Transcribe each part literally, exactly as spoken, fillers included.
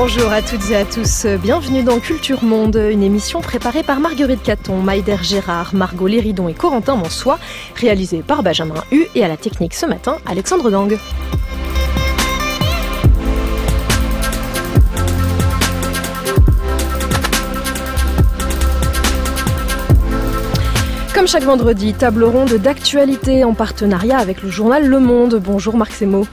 Bonjour à toutes et à tous, bienvenue dans Culture Monde, une émission préparée par Marguerite Caton, Maïder Gérard, Margot Léridon et Corentin Monsois, réalisée par Benjamin Hu et à la technique ce matin, Alexandre Dang. Comme chaque vendredi, table ronde d'actualité en partenariat avec le journal Le Monde. Bonjour Marc Semo.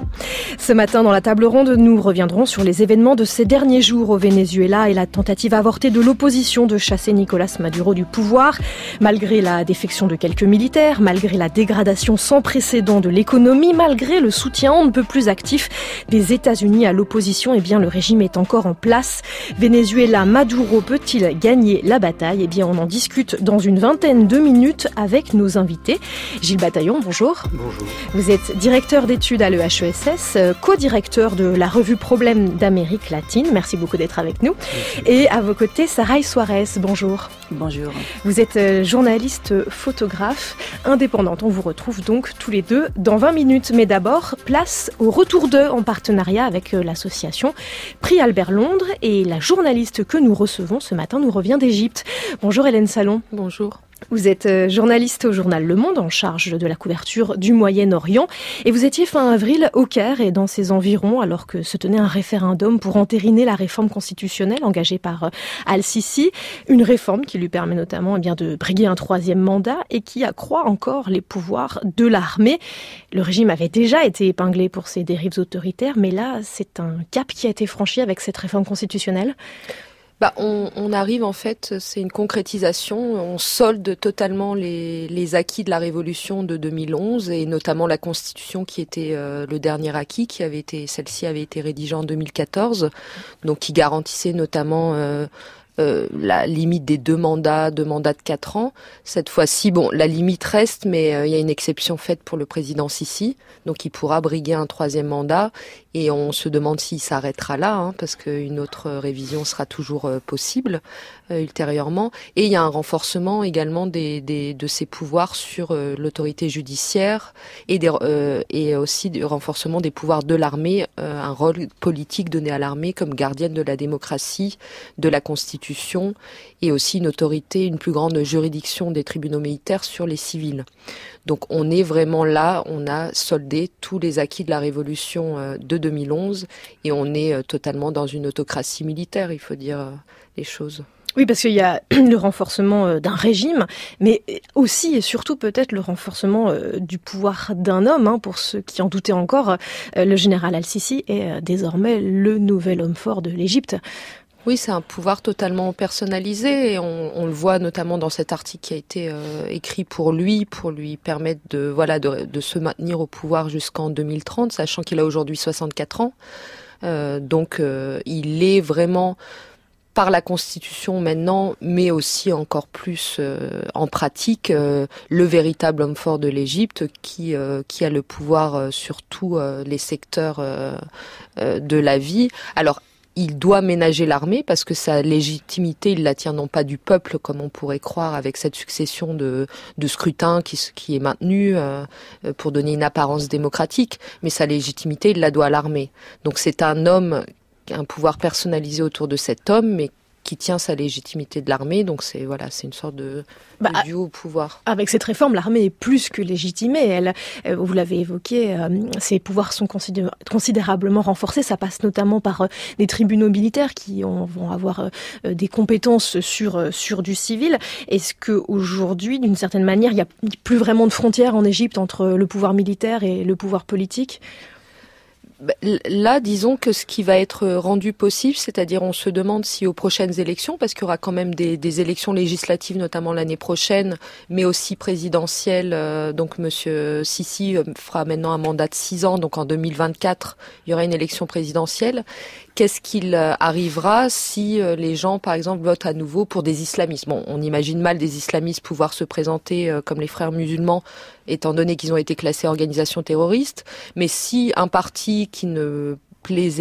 Ce matin, dans la table ronde, nous reviendrons sur les événements de ces derniers jours au Venezuela et la tentative avortée de l'opposition de chasser Nicolas Maduro du pouvoir. Malgré la défection de quelques militaires, malgré la dégradation sans précédent de l'économie, malgré le soutien on ne peut plus actif des États-Unis à l'opposition, eh bien le régime est encore en place. Venezuela, Maduro peut-il gagner la bataille ? Eh bien on en discute dans une vingtaine de minutes avec nos invités. Gilles Bataillon, bonjour. Bonjour. Vous êtes directeur d'études à l'E H E S S, co-directeur de la revue Problèmes d'Amérique latine. Merci beaucoup d'être avec nous. Merci. Et à vos côtés, Saray Suarez. Bonjour. Bonjour. Vous êtes journaliste photographe indépendante. On vous retrouve donc tous les deux dans vingt minutes. Mais d'abord, place au retour d'eux en partenariat avec l'association Prix Albert Londres. Et la journaliste que nous recevons ce matin nous revient d'Égypte. Bonjour Hélène Salon. Bonjour. Vous êtes journaliste au journal Le Monde en charge de la couverture du Moyen-Orient et vous étiez fin avril au Caire et dans ses environs alors que se tenait un référendum pour entériner la réforme constitutionnelle engagée par Al-Sisi, une réforme qui lui permet notamment eh bien, de briguer un troisième mandat et qui accroît encore les pouvoirs de l'armée. Le régime avait déjà été épinglé pour ses dérives autoritaires, mais là c'est un cap qui a été franchi avec cette réforme constitutionnelle. Bah, on, on arrive en fait, c'est une concrétisation, on solde totalement les, les acquis de la révolution de deux mille onze et notamment la constitution qui était euh, le dernier acquis, qui avait été, celle-ci avait été rédigée en deux mille quatorze, donc qui garantissait notamment euh, Euh, la limite des deux mandats, deux mandats de quatre ans. Cette fois-ci, bon, la limite reste, mais euh, il y a une exception faite pour le président Sisi, donc il pourra briguer un troisième mandat, et on se demande s'il s'arrêtera là, hein, parce qu'une autre révision sera toujours euh, possible euh, ultérieurement. Et il y a un renforcement également des, des, de ses pouvoirs sur euh, l'autorité judiciaire, et, des, euh, et aussi du renforcement des pouvoirs de l'armée, euh, un rôle politique donné à l'armée comme gardienne de la démocratie, de la Constitution, et aussi une autorité, une plus grande juridiction des tribunaux militaires sur les civils. Donc on est vraiment là, on a soldé tous les acquis de la révolution de deux mille onze et on est totalement dans une autocratie militaire, il faut dire les choses. Oui, parce qu'il y a le renforcement d'un régime, mais aussi et surtout peut-être le renforcement du pouvoir d'un homme. Hein, pour ceux qui en doutaient encore, le général Al-Sisi est désormais le nouvel homme fort de l'Égypte. Oui, c'est un pouvoir totalement personnalisé et on, on le voit notamment dans cet article qui a été euh, écrit pour lui, pour lui permettre de voilà de, de se maintenir au pouvoir jusqu'en deux mille trente, sachant qu'il a aujourd'hui soixante-quatre ans. Euh, donc euh, il est vraiment par la Constitution maintenant, mais aussi encore plus euh, en pratique, euh, le véritable homme fort de l'Égypte qui euh, qui a le pouvoir euh, sur tous euh, les secteurs euh, euh, de la vie. Alors il doit ménager l'armée parce que sa légitimité, il la tient non pas du peuple comme on pourrait croire avec cette succession de, de scrutins qui, qui est maintenue euh, pour donner une apparence démocratique, mais sa légitimité, il la doit à l'armée. Donc c'est un homme, un pouvoir personnalisé autour de cet homme, mais qui tient sa légitimité de l'armée, donc c'est voilà, c'est une sorte de, bah, de duo au pouvoir. Avec cette réforme, l'armée est plus que légitimée. Elle, vous l'avez évoqué, euh, ses pouvoirs sont considé- considérablement renforcés. Ça passe notamment par euh, des tribunaux militaires qui ont, vont avoir euh, des compétences sur euh, sur du civil. Est-ce que aujourd'hui, d'une certaine manière, il n'y a plus vraiment de frontières en Égypte entre le pouvoir militaire et le pouvoir politique ? Là, disons que ce qui va être rendu possible, c'est-à-dire on se demande si aux prochaines élections, parce qu'il y aura quand même des, des élections législatives, notamment l'année prochaine, mais aussi présidentielles, euh, donc Monsieur Sisi fera maintenant un mandat de six ans, donc en deux mille vingt-quatre, il y aura une élection présidentielle. Qu'est-ce qu'il arrivera si les gens, par exemple, votent à nouveau pour des islamistes ? Bon, on imagine mal des islamistes pouvoir se présenter comme les frères musulmans, étant donné qu'ils ont été classés organisations terroristes, mais si un parti qui ne plaisait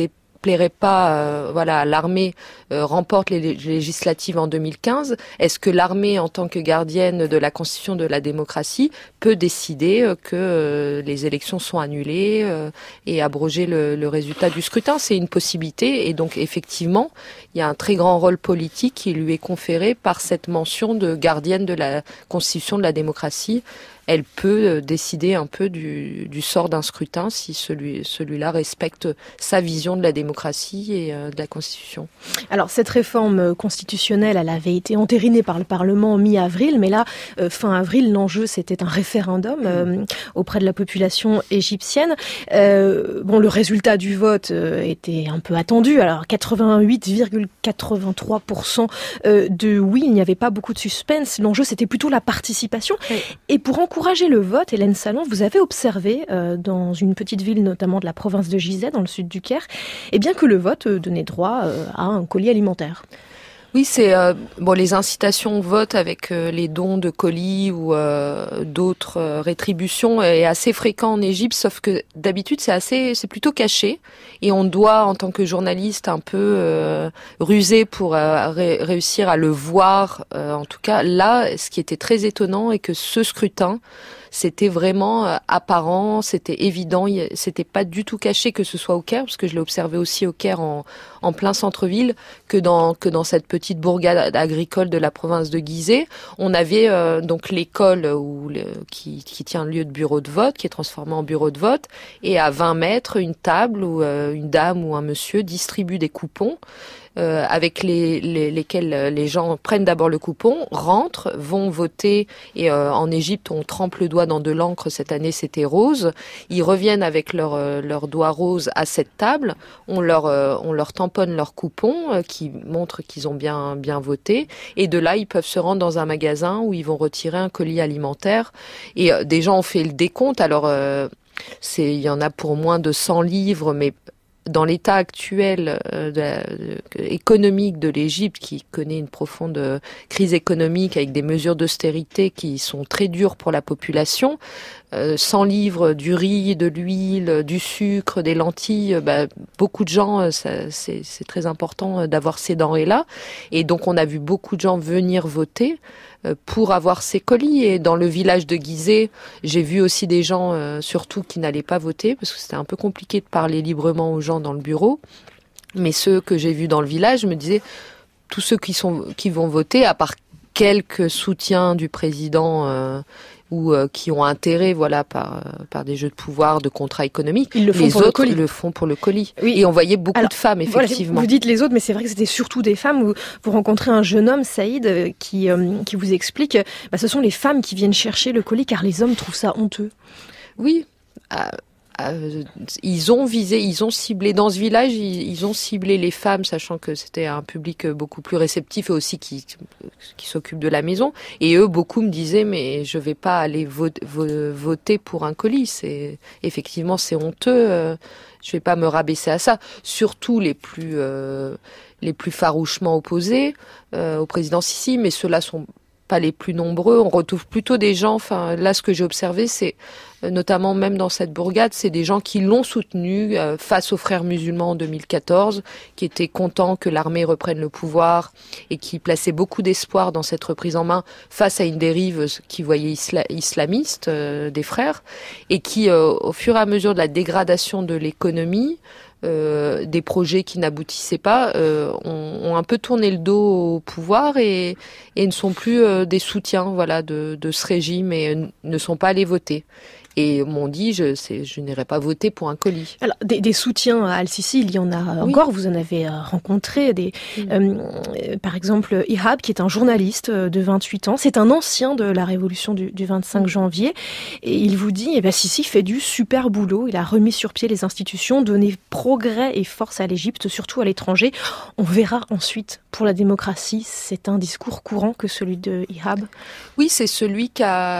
plairait pas, euh, voilà, l'armée euh, remporte les législatives en deux mille quinze, est-ce que l'armée, en tant que gardienne de la Constitution de la démocratie, peut décider euh, que euh, les élections sont annulées euh, et abroger le, le résultat du scrutin? C'est une possibilité, et donc effectivement, il y a un très grand rôle politique qui lui est conféré par cette mention de gardienne de la Constitution de la démocratie. Elle peut décider un peu du, du sort d'un scrutin si celui, celui-là respecte sa vision de la démocratie et euh, de la Constitution. Alors cette réforme constitutionnelle, elle avait été entérinée par le Parlement mi-avril, mais là, euh, fin avril, l'enjeu c'était un référendum euh, auprès de la population égyptienne. Euh, bon, le résultat du vote euh, était un peu attendu. Alors quatre-vingt-huit virgule quatre-vingt-trois pour cent euh, de oui, il n'y avait pas beaucoup de suspense. L'enjeu c'était plutôt la participation. Oui. Et pour en encourager le vote, Hélène Salon, vous avez observé euh, dans une petite ville notamment de la province de Gizeh, dans le sud du Caire, eh bien que le vote euh, donnait droit euh, à un colis alimentaire. Oui, c'est euh, bon, les incitations au vote avec euh, les dons de colis ou euh, d'autres euh, rétributions est assez fréquent en Égypte, sauf que d'habitude c'est assez, c'est plutôt caché, et on doit en tant que journaliste un peu euh, ruser pour euh, ré- réussir à le voir. Euh, en tout cas, là, ce qui était très étonnant est que ce scrutin, c'était vraiment euh, apparent, c'était évident, c'était pas du tout caché, que ce soit au Caire, parce que je l'ai observé aussi au Caire en, en plein centre-ville, que dans que dans cette petite bourgade agricole de la province de Gizeh, on avait euh, donc l'école où le, qui, qui tient lieu de bureau de vote, qui est transformé en bureau de vote, et à vingt mètres une table où euh, une dame ou un monsieur distribue des coupons. Euh, avec les, les, lesquels les gens prennent d'abord le coupon, rentrent, vont voter, et euh, en Égypte on trempe le doigt dans de l'encre, cette année c'était rose, ils reviennent avec leur, euh, leur doigt rose à cette table, on leur, euh, on leur tamponne leur coupon euh, qui montre qu'ils ont bien, bien voté, et de là ils peuvent se rendre dans un magasin où ils vont retirer un colis alimentaire, et euh, des gens ont fait le décompte, alors euh, c'est, il y en a pour moins de cent livres, mais dans l'état actuel euh, de la, de, économique de l'Égypte, qui connaît une profonde euh, crise économique avec des mesures d'austérité qui sont très dures pour la population, euh, cent livres, du riz, de l'huile, du sucre, des lentilles, euh, bah, beaucoup de gens, euh, ça, c'est, c'est très important euh, d'avoir ces denrées-là. Et donc on a vu beaucoup de gens venir voter euh, pour avoir ces colis. Et dans le village de Gizeh, j'ai vu aussi des gens, euh, surtout qui n'allaient pas voter, parce que c'était un peu compliqué de parler librement aux gens dans le bureau, mais ceux que j'ai vus dans le village, je me disais, tous ceux qui sont qui vont voter, à part quelques soutiens du président euh, ou euh, qui ont intérêt, voilà, par euh, par des jeux de pouvoir, de contrats économiques, Ils le font les pour autres le colis. le font pour le colis. Oui. Et on voyait beaucoup Alors, de femmes, effectivement. Voilà, vous dites les autres, mais c'est vrai que c'était surtout des femmes. Vous, vous rencontrez un jeune homme, Saïd, qui euh, qui vous explique, bah, ce sont les femmes qui viennent chercher le colis car les hommes trouvent ça honteux. Oui. Euh, Euh, ils ont visé, ils ont ciblé dans ce village, ils, ils ont ciblé les femmes, sachant que c'était un public beaucoup plus réceptif et aussi qui qui s'occupe de la maison. Et eux, beaucoup me disaient, mais je vais pas aller vote, voter pour un colis. C'est effectivement c'est honteux. Euh, je vais pas me rabaisser à ça. Surtout les plus euh, les plus farouchement opposés euh, au président Sisi, mais ceux-là sont pas les plus nombreux. On retrouve plutôt des gens, enfin là ce que j'ai observé, c'est notamment même dans cette bourgade, c'est des gens qui l'ont soutenu euh, face aux frères musulmans en deux mille quatorze, qui étaient contents que l'armée reprenne le pouvoir et qui plaçaient beaucoup d'espoir dans cette reprise en main face à une dérive qu'ils voyaient isla- islamiste euh, des frères, et qui, euh, au fur et à mesure de la dégradation de l'économie, Euh, des projets qui n'aboutissaient pas, euh, ont, ont un peu tourné le dos au pouvoir et, et ne sont plus euh, des soutiens, voilà, de, de ce régime, et euh, ne sont pas allés voter. Et m'ont dit, je, c'est, je n'irai pas voter pour un colis. Alors, des, des soutiens à Al-Sisi, il y en a oui. encore. Vous en avez euh, rencontré des, oui. euh, par exemple, Ihab, qui est un journaliste de vingt-huit ans. C'est un ancien de la révolution du, du vingt-cinq janvier. Et il vous dit, eh ben, Sisi fait du super boulot. Il a remis sur pied les institutions, donné progrès et force à l'Égypte, surtout à l'étranger. On verra ensuite pour la démocratie. C'est un discours courant que celui de Ihab. Oui, c'est celui qu'a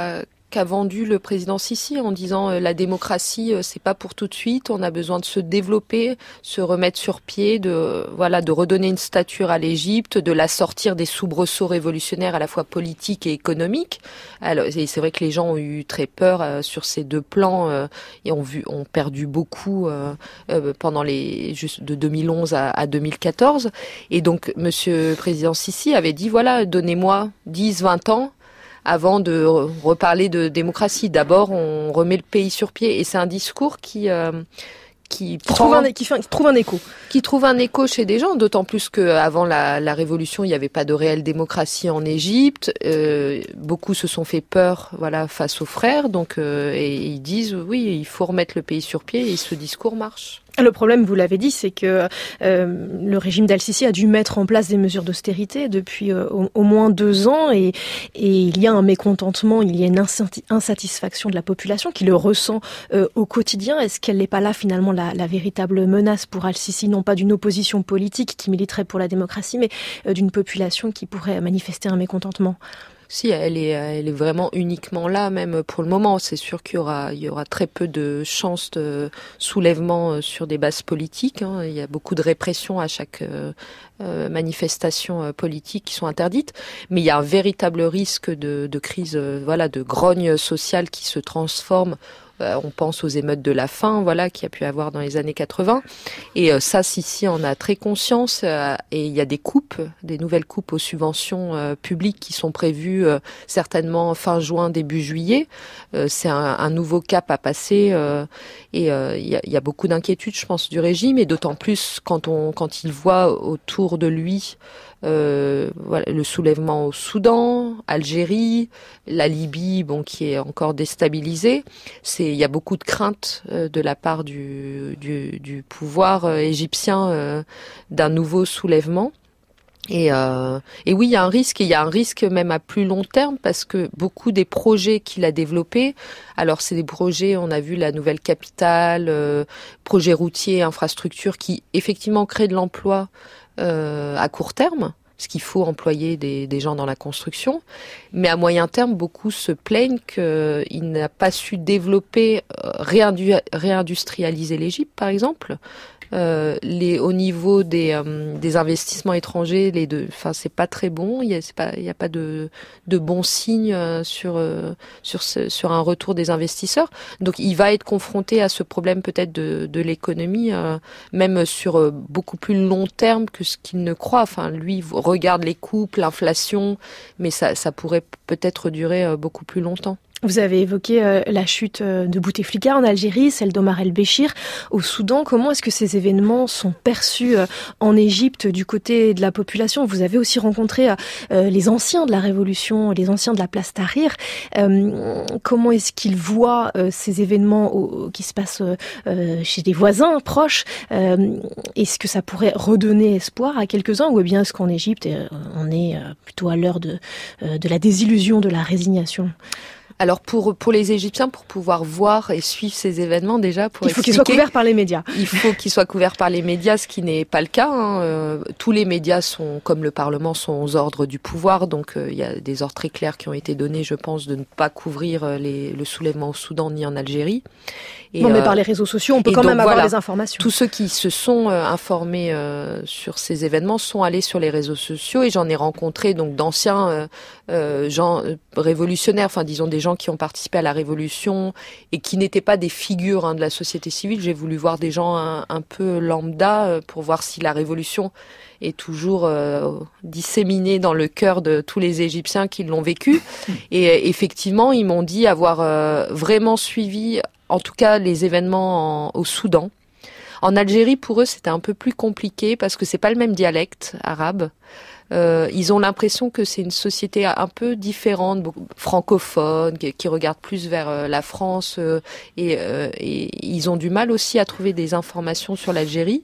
qu'a vendu le président Sisi en disant euh, la démocratie euh, c'est pas pour tout de suite, on a besoin de se développer, se remettre sur pied, de voilà, de redonner une stature à l'Égypte, de la sortir des soubresauts révolutionnaires à la fois politiques et économiques. Alors et c'est vrai que les gens ont eu très peur euh, sur ces deux plans euh, et ont vu ont perdu beaucoup euh, euh, pendant les juste de deux mille onze à, à deux mille quatorze. Et donc monsieur le président Sisi avait dit voilà, donnez-moi dix vingt ans avant de reparler de démocratie. D'abord, on remet le pays sur pied. Et c'est un discours qui... Euh, qui, qui, prend, trouve un, qui, fait, qui trouve un écho. Qui trouve un écho chez des gens, d'autant plus qu'avant la, la Révolution, il n'y avait pas de réelle démocratie en Égypte. Euh, beaucoup se sont fait peur voilà, face aux frères. Donc, euh, et ils disent, oui, il faut remettre le pays sur pied. Et ce discours marche. Le problème, vous l'avez dit, c'est que euh, le régime d'Al-Sisi a dû mettre en place des mesures d'austérité depuis euh, au, au moins deux ans et, et il y a un mécontentement, il y a une insatisfaction de la population qui le ressent euh, au quotidien. Est-ce qu'elle n'est pas là finalement la, la véritable menace pour Al-Sisi, non pas d'une opposition politique qui militerait pour la démocratie, mais euh, d'une population qui pourrait manifester un mécontentement ? Si, elle est, elle est vraiment uniquement là, même pour le moment. C'est sûr qu'il y aura, il y aura très peu de chances de soulèvement sur des bases politiques. Hein. Il y a beaucoup de répression à chaque euh, manifestation politique qui sont interdites. Mais il y a un véritable risque de, de crise, euh, voilà, de grogne sociale qui se transforme. Euh, on pense aux émeutes de la faim, voilà, qu'il y a pu avoir dans les années quatre-vingts. Et euh, ça, Sisi en a très conscience. Euh, et il y a des coupes, des nouvelles coupes aux subventions euh, publiques qui sont prévues euh, certainement fin juin, début juillet. Euh, c'est un, un nouveau cap à passer. Euh, et euh, il y a, il y a beaucoup d'inquiétudes, je pense, du régime. Et d'autant plus quand on, quand il voit autour de lui Euh, voilà, le soulèvement au Soudan, Algérie, la Libye, bon, qui est encore déstabilisée. C'est, il y a beaucoup de craintes euh, de la part du, du, du pouvoir euh, égyptien euh, d'un nouveau soulèvement. Et, euh, et oui, il y a un risque, et il y a un risque même à plus long terme, parce que beaucoup des projets qu'il a développés, alors c'est des projets, on a vu la nouvelle capitale, euh, projets routiers, infrastructures, qui effectivement créent de l'emploi euh, à court terme, parce qu'il faut employer des, des gens dans la construction, mais à moyen terme, beaucoup se plaignent qu'il n'a pas su développer, euh, réindu- réindustrialiser l'Égypte, par exemple. Euh, les au niveau des euh, des investissements étrangers, les deux, enfin c'est pas très bon. Il y a c'est pas il y a pas de de bons signes euh, sur euh, sur ce, sur un retour des investisseurs. Donc il va être confronté à ce problème peut-être de de l'économie, euh, même sur euh, beaucoup plus long terme que ce qu'il ne croit. Enfin lui regarde les coupes, l'inflation, mais ça ça pourrait peut-être durer euh, beaucoup plus longtemps. Vous avez évoqué euh, la chute euh, de Bouteflika en Algérie, celle d'Omar el-Béchir au Soudan. Comment est-ce que ces événements sont perçus euh, en Égypte du côté de la population ? Vous avez aussi rencontré euh, les anciens de la Révolution, les anciens de la place Tahrir. Euh, comment est-ce qu'ils voient euh, ces événements au, qui se passent euh, chez des voisins proches ? euh, Est-ce que ça pourrait redonner espoir à quelques-uns, ou bien est-ce qu'en Égypte, euh, on est euh, plutôt à l'heure de, euh, de la désillusion, de la résignation ? Alors pour pour les Égyptiens, pour pouvoir voir et suivre ces événements, déjà pour il faut qu'ils soient couverts par les médias. Il faut qu'ils soient couverts par les médias, ce qui n'est pas le cas. Hein. Euh, tous les médias sont, comme le Parlement, sont aux ordres du pouvoir, donc euh, il y a des ordres très clairs qui ont été donnés, je pense, de ne pas couvrir les, le soulèvement au Soudan ni en Algérie. Et bon, mais euh, par les réseaux sociaux, on peut quand donc, même avoir voilà, des informations. Tous ceux qui se sont euh, informés euh, sur ces événements sont allés sur les réseaux sociaux, et j'en ai rencontré donc d'anciens euh, euh, gens euh, révolutionnaires, enfin disons des gens qui ont participé à la révolution et qui n'étaient pas des figures hein, de la société civile. J'ai voulu voir des gens un, un peu lambda euh, pour voir si la révolution est toujours euh, disséminée dans le cœur de tous les Égyptiens qui l'ont vécu. Et euh, effectivement, ils m'ont dit avoir euh, vraiment suivi, en tout cas, les événements en, au Soudan. En Algérie, pour eux, c'était un peu plus compliqué parce que c'est pas le même dialecte arabe. Euh, ils ont l'impression que c'est une société un peu différente, francophone, qui, qui regarde plus vers euh, la France, euh, et, euh, et ils ont du mal aussi à trouver des informations sur l'Algérie.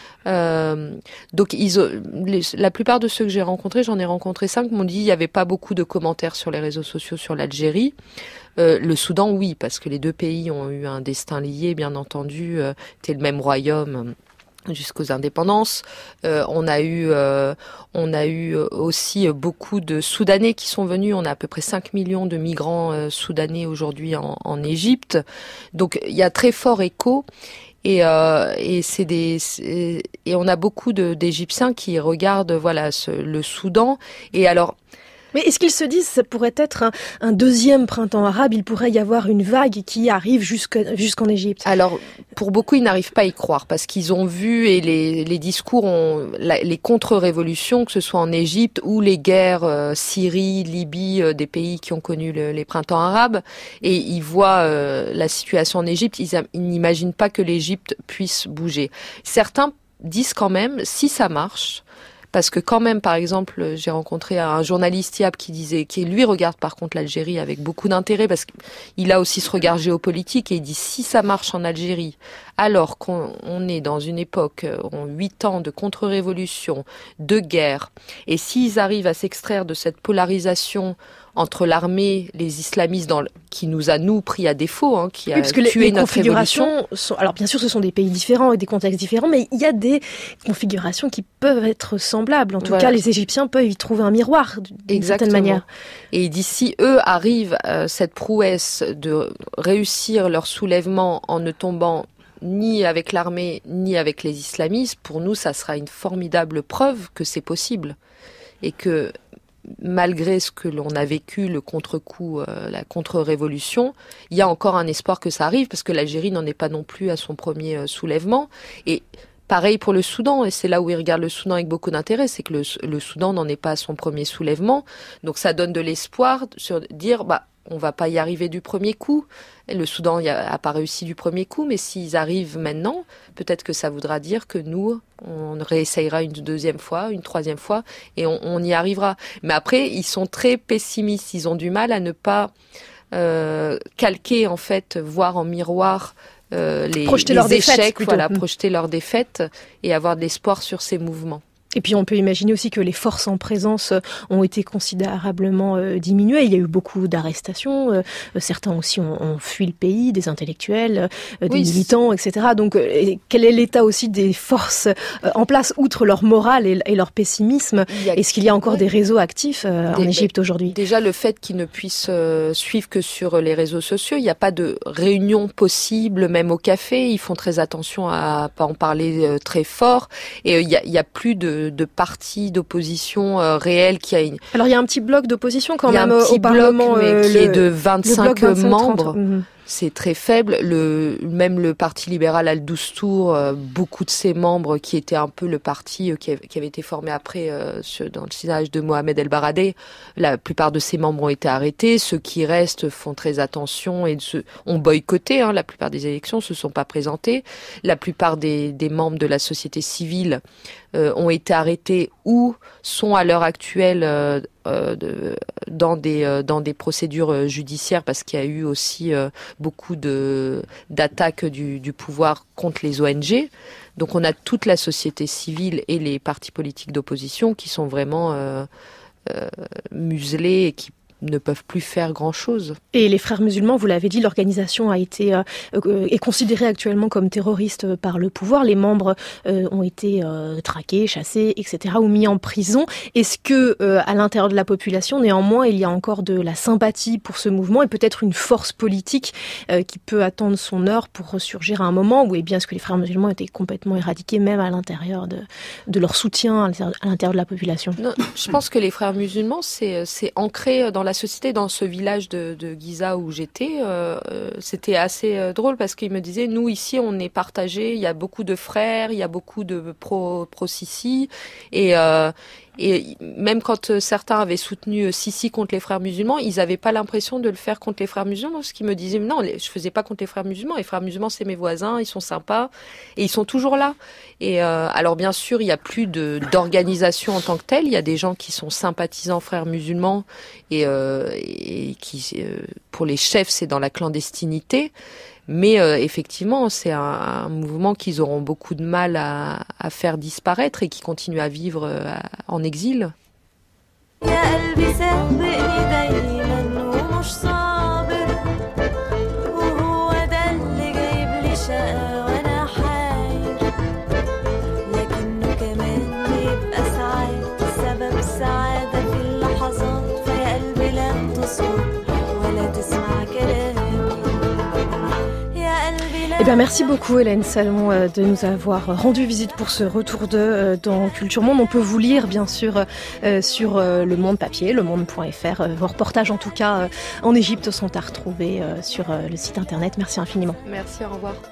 Euh, donc ils, les, la plupart de ceux que j'ai rencontrés, j'en ai rencontré cinq, m'ont dit il n'y avait pas beaucoup de commentaires sur les réseaux sociaux sur l'Algérie. Euh, le Soudan, oui, parce que les deux pays ont eu un destin lié, bien entendu, euh, c'était le même royaume. jusqu'aux indépendances. Euh, on a eu, euh, on a eu aussi beaucoup de Soudanais qui sont venus. On a à peu près cinq millions de migrants euh, soudanais aujourd'hui en, en Égypte. Donc il y a très fort écho. Et, euh, et c'est des c'est, et on a beaucoup de, d'Égyptiens qui regardent voilà ce, le Soudan. Et alors. Mais est-ce qu'ils se disent que ça pourrait être un, un deuxième printemps arabe, il pourrait y avoir une vague qui arrive jusque, jusqu'en Égypte? Alors, pour beaucoup, ils n'arrivent pas à y croire parce qu'ils ont vu, et les, les discours, ont, la, les contre-révolutions, que ce soit en Égypte ou les guerres euh, Syrie, Libye, euh, des pays qui ont connu le, les printemps arabes, et ils voient euh, la situation en Égypte, ils, ils n'imaginent pas que l'Égypte puisse bouger. Certains disent quand même, si ça marche, parce que quand même, par exemple, j'ai rencontré un journaliste I A B qui disait, qui lui regarde par contre l'Algérie avec beaucoup d'intérêt, parce qu'il a aussi ce regard géopolitique, et il dit si ça marche en Algérie, alors qu'on on est dans une époque, en huit ans de contre-révolution, de guerre, et s'ils arrivent à s'extraire de cette polarisation entre l'armée, les islamistes, dans le, qui nous a, nous, pris à défaut, hein, qui a oui, parce que tué les, les notre révolution. Sont, alors bien sûr, ce sont des pays différents et des contextes différents, mais il y a des configurations qui peuvent être semblables. En tout voilà. cas, les Égyptiens peuvent y trouver un miroir, d'une Exactement. certaine manière. Et d'ici, eux arrivent à cette prouesse de réussir leur soulèvement en ne tombant ni avec l'armée, ni avec les islamistes, pour nous, ça sera une formidable preuve que c'est possible. Et que malgré ce que l'on a vécu, le contre-coup, euh, la contre-révolution, il y a encore un espoir que ça arrive, parce que l'Algérie n'en est pas non plus à son premier euh, soulèvement. Et pareil pour le Soudan, et c'est là où ils regardent le Soudan avec beaucoup d'intérêt, c'est que le, le Soudan n'en est pas à son premier soulèvement. Donc ça donne de l'espoir sur dire, bah, on va pas y arriver du premier coup. Le Soudan n'a pas réussi du premier coup, mais s'ils arrivent maintenant, peut-être que ça voudra dire que nous, on réessayera une deuxième fois, une troisième fois, et on, on y arrivera. Mais après, ils sont très pessimistes. Ils ont du mal à ne pas euh, calquer, en fait, voir en miroir euh, les, projeter les leurs échecs, défaites, voilà, mmh. projeter leurs défaites et avoir de l'espoir sur ces mouvements. Et puis on peut imaginer aussi que les forces en présence ont été considérablement euh, diminuées. Il y a eu beaucoup d'arrestations. Euh, certains aussi ont, ont fui le pays, des intellectuels, euh, des oui, militants, et cetera. Donc euh, quel est l'état aussi des forces euh, en place, outre leur morale et, et leur pessimisme? A... Est-ce qu'il y a encore ouais. des réseaux actifs euh, des, en Égypte aujourd'hui? Déjà, le fait qu'ils ne puissent euh, suivre que sur les réseaux sociaux, il n'y a pas de réunion possible, même au café. Ils font très attention à pas en parler euh, très fort. Et euh, il y a, il y a plus de de partis d'opposition euh, réels qui a une... Alors il y a un petit bloc d'opposition quand il même au Parlement, mais euh, qui le, est de vingt-cinq membres. Mmh. C'est très faible. Le, même le Parti libéral Al-Dostour, euh, beaucoup de ses membres, qui était un peu le parti euh, qui, a, qui avait été formé après euh, sur, dans le siège de Mohamed El Baradei, la plupart de ses membres ont été arrêtés. Ceux qui restent font très attention et se, ont boycotté. Hein, la plupart des élections se sont pas présentées. La plupart des, des membres de la société civile euh, ont été arrêtés ou sont à l'heure actuelle euh, euh, de, dans des euh, dans des procédures judiciaires, parce qu'il y a eu aussi euh, beaucoup de d'attaques du, du pouvoir contre les O N G. Donc on a toute la société civile et les partis politiques d'opposition qui sont vraiment euh, euh, muselés et qui ne peuvent plus faire grand-chose. Et les frères musulmans, vous l'avez dit, l'organisation a été euh, est considérée actuellement comme terroriste par le pouvoir. Les membres euh, ont été euh, traqués, chassés, et cetera, ou mis en prison. Est-ce que euh, à l'intérieur de la population, néanmoins, il y a encore de la sympathie pour ce mouvement et peut-être une force politique euh, qui peut attendre son heure pour ressurgir à un moment où, eh bien, est-ce que les frères musulmans étaient complètement éradiqués, même à l'intérieur de, de leur soutien à l'intérieur de la population? Non, je pense que les frères musulmans, c'est, c'est ancré dans la société. Dans ce village de, de Giza où j'étais, euh, c'était assez euh, drôle parce qu'ils me disaient, nous ici on est partagés, il y a beaucoup de frères, il y a beaucoup de pro, pro Sisi, et euh, et même quand certains avaient soutenu Sisi contre les frères musulmans, ils n'avaient pas l'impression de le faire contre les frères musulmans, parce qu'ils me disaient, non, je faisais pas contre les frères musulmans, les frères musulmans c'est mes voisins, ils sont sympas, et ils sont toujours là. Et euh, alors bien sûr, il n'y a plus de, d'organisation en tant que telle, il y a des gens qui sont sympathisants frères musulmans, et, euh, et qui, euh, pour les chefs, c'est dans la clandestinité. Mais euh, effectivement, c'est un, un mouvement qu'ils auront beaucoup de mal à, à faire disparaître et qui continue à vivre euh, en exil. bien, merci beaucoup Hélène Salmon euh, de nous avoir rendu visite pour ce retour de euh, dans Culture Monde. On peut vous lire bien sûr euh, sur euh, Le Monde papier, le monde point f r. Euh, vos reportages en tout cas euh, en Égypte sont à retrouver euh, sur euh, le site internet. Merci infiniment. Merci, au revoir.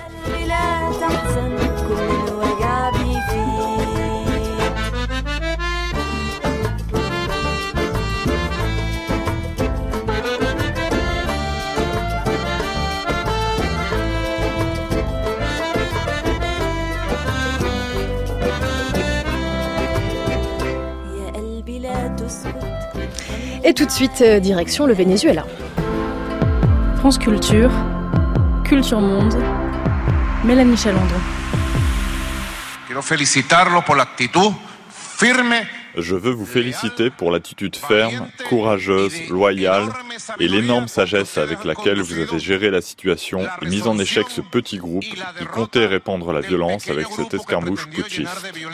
Et tout de suite, euh, direction le Venezuela. France Culture, Culture Monde, Mélanie Chalandon. Je veux vous féliciter pour l'attitude ferme, courageuse, loyale et l'énorme sagesse avec laquelle vous avez géré la situation et mis en échec ce petit groupe qui comptait répandre la violence avec cette escarmouche putschiste.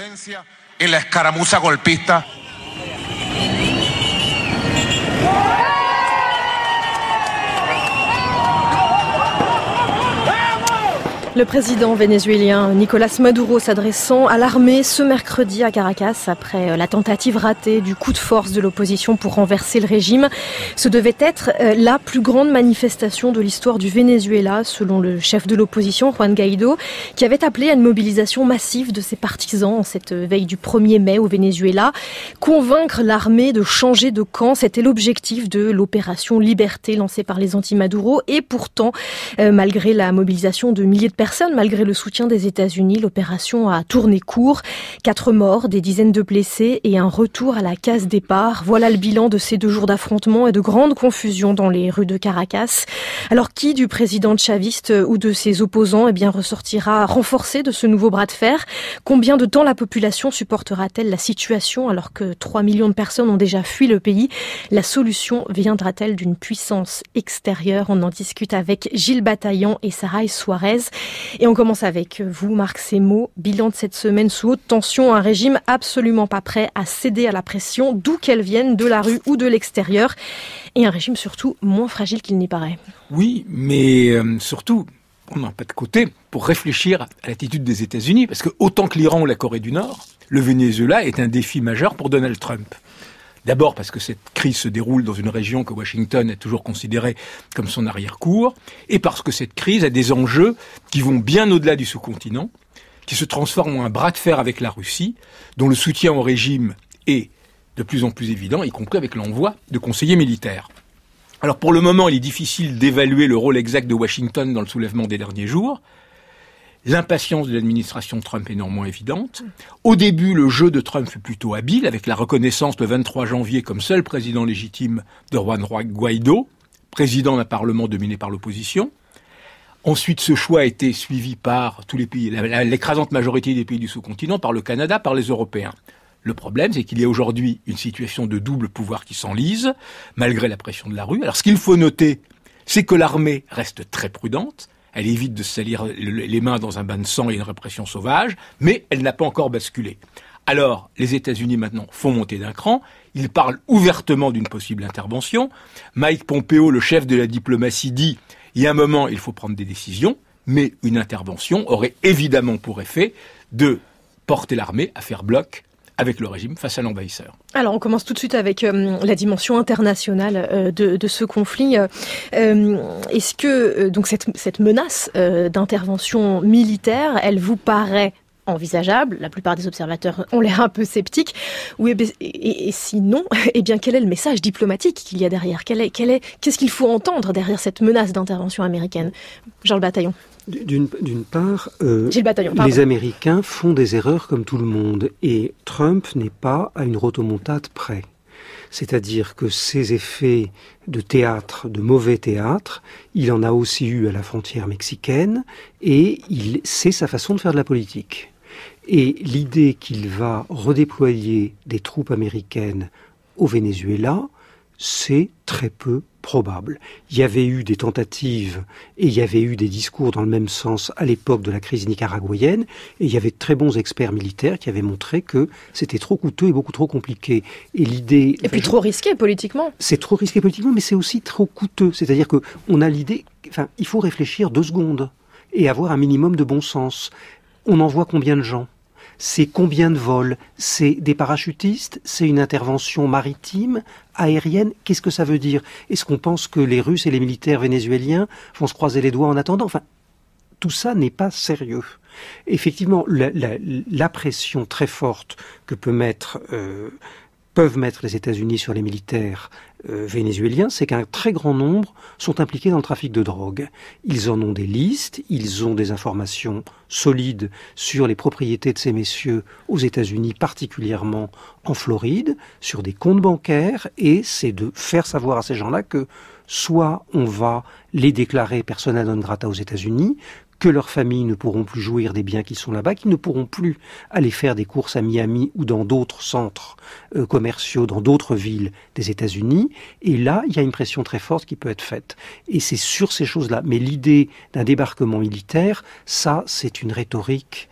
Le président vénézuélien Nicolás Maduro s'adressant à l'armée ce mercredi à Caracas après la tentative ratée du coup de force de l'opposition pour renverser le régime. Ce devait être la plus grande manifestation de l'histoire du Venezuela, selon le chef de l'opposition, Juan Guaidó, qui avait appelé à une mobilisation massive de ses partisans en cette veille du premier mai au Venezuela. Convaincre l'armée de changer de camp, c'était l'objectif de l'opération Liberté lancée par les anti-Maduro. Et pourtant, euh, malgré la mobilisation de milliers de personnes, malgré le soutien des États-Unis, l'opération a tourné court. Quatre morts, des dizaines de blessés et un retour à la case départ. Voilà le bilan de ces deux jours d'affrontements et de grande confusion dans les rues de Caracas. Alors qui du président chaviste ou de ses opposants eh bien, ressortira renforcé de ce nouveau bras de fer? Combien de temps la population supportera-t-elle la situation alors que trois millions de personnes ont déjà fui le pays? La solution viendra-t-elle d'une puissance extérieure? On en discute avec Gilles Bataillon et Sarah Suarez. Et on commence avec vous, Marc Semo. Bilan de cette semaine sous haute tension, un régime absolument pas prêt à céder à la pression, d'où qu'elle vienne, de la rue ou de l'extérieur. Et un régime surtout moins fragile qu'il n'y paraît. Oui, mais euh, surtout, on n'a pas de côté pour réfléchir à l'attitude des États-Unis, parce que autant que l'Iran ou la Corée du Nord, le Venezuela est un défi majeur pour Donald Trump. D'abord parce que cette crise se déroule dans une région que Washington a toujours considérée comme son arrière-cour, et parce que cette crise a des enjeux qui vont bien au-delà du sous-continent, qui se transforment en un bras de fer avec la Russie, dont le soutien au régime est de plus en plus évident, y compris avec l'envoi de conseillers militaires. Alors pour le moment, il est difficile d'évaluer le rôle exact de Washington dans le soulèvement des derniers jours. L'impatience de l'administration Trump est néanmoins évidente. Au début, le jeu de Trump fut plutôt habile, avec la reconnaissance le vingt-trois janvier comme seul président légitime de Juan Guaidó, président d'un parlement dominé par l'opposition. Ensuite, ce choix a été suivi par tous les pays, l'écrasante majorité des pays du sous-continent, par le Canada, par les Européens. Le problème, c'est qu'il y a aujourd'hui une situation de double pouvoir qui s'enlise, malgré la pression de la rue. Alors, ce qu'il faut noter, c'est que l'armée reste très prudente. Elle évite de se salir les mains dans un bain de sang et une répression sauvage, mais elle n'a pas encore basculé. Alors, les États-Unis maintenant font monter d'un cran, ils parlent ouvertement d'une possible intervention. Mike Pompeo, le chef de la diplomatie, dit « il y a un moment, il faut prendre des décisions », mais une intervention aurait évidemment pour effet de porter l'armée à faire bloc avec le régime face à l'envahisseur. Alors on commence tout de suite avec euh, la dimension internationale euh, de, de ce conflit. Euh, est-ce que euh, donc cette, cette menace euh, d'intervention militaire, elle vous paraît envisageable? La plupart des observateurs ont l'air un peu sceptiques. Oui, et, et, et sinon, eh bien, quel est le message diplomatique qu'il y a derrière? Quel est, quel est, qu'est-ce qu'il faut entendre derrière cette menace d'intervention américaine? Jean le Bataillon. D'une, d'une part, euh, Bataillon, les Américains font des erreurs comme tout le monde, et Trump n'est pas à une rotomontade près. C'est-à-dire que ces effets de théâtre, de mauvais théâtre, il en a aussi eu à la frontière mexicaine, et il, c'est sa façon de faire de la politique. Et l'idée qu'il va redéployer des troupes américaines au Venezuela, c'est très peu probable. Il y avait eu des tentatives et il y avait eu des discours dans le même sens à l'époque de la crise nicaraguayenne, et il y avait de très bons experts militaires qui avaient montré que c'était trop coûteux et beaucoup trop compliqué. Et l'idée... Et puis enfin, trop risqué politiquement. C'est trop risqué politiquement, mais c'est aussi trop coûteux. C'est-à-dire que on a l'idée... Enfin, il faut réfléchir deux secondes. et avoir un minimum de bon sens. On envoie combien de gens ? C'est combien de vols ? C'est des parachutistes ? C'est une intervention maritime, aérienne ? Qu'est-ce que ça veut dire ? Est-ce qu'on pense que les Russes et les militaires vénézuéliens vont se croiser les doigts en attendant ? Enfin, tout ça n'est pas sérieux. Effectivement, la, la, la pression très forte que peut mettre, euh, peuvent mettre les États-Unis sur les militaires euh, vénézuéliens, c'est qu'un très grand nombre sont impliqués dans le trafic de drogue. Ils en ont des listes, ils ont des informations solides sur les propriétés de ces messieurs aux États-Unis, particulièrement en Floride, sur des comptes bancaires, et c'est de faire savoir à ces gens-là que soit on va les déclarer persona non grata aux États-Unis, que leurs familles ne pourront plus jouir des biens qui sont là-bas, qu'ils ne pourront plus aller faire des courses à Miami ou dans d'autres centres euh, commerciaux, dans d'autres villes des États-Unis. Et là, il y a une pression très forte qui peut être faite. Et c'est sur ces choses-là. Mais l'idée d'un débarquement militaire, ça, c'est une rhétorique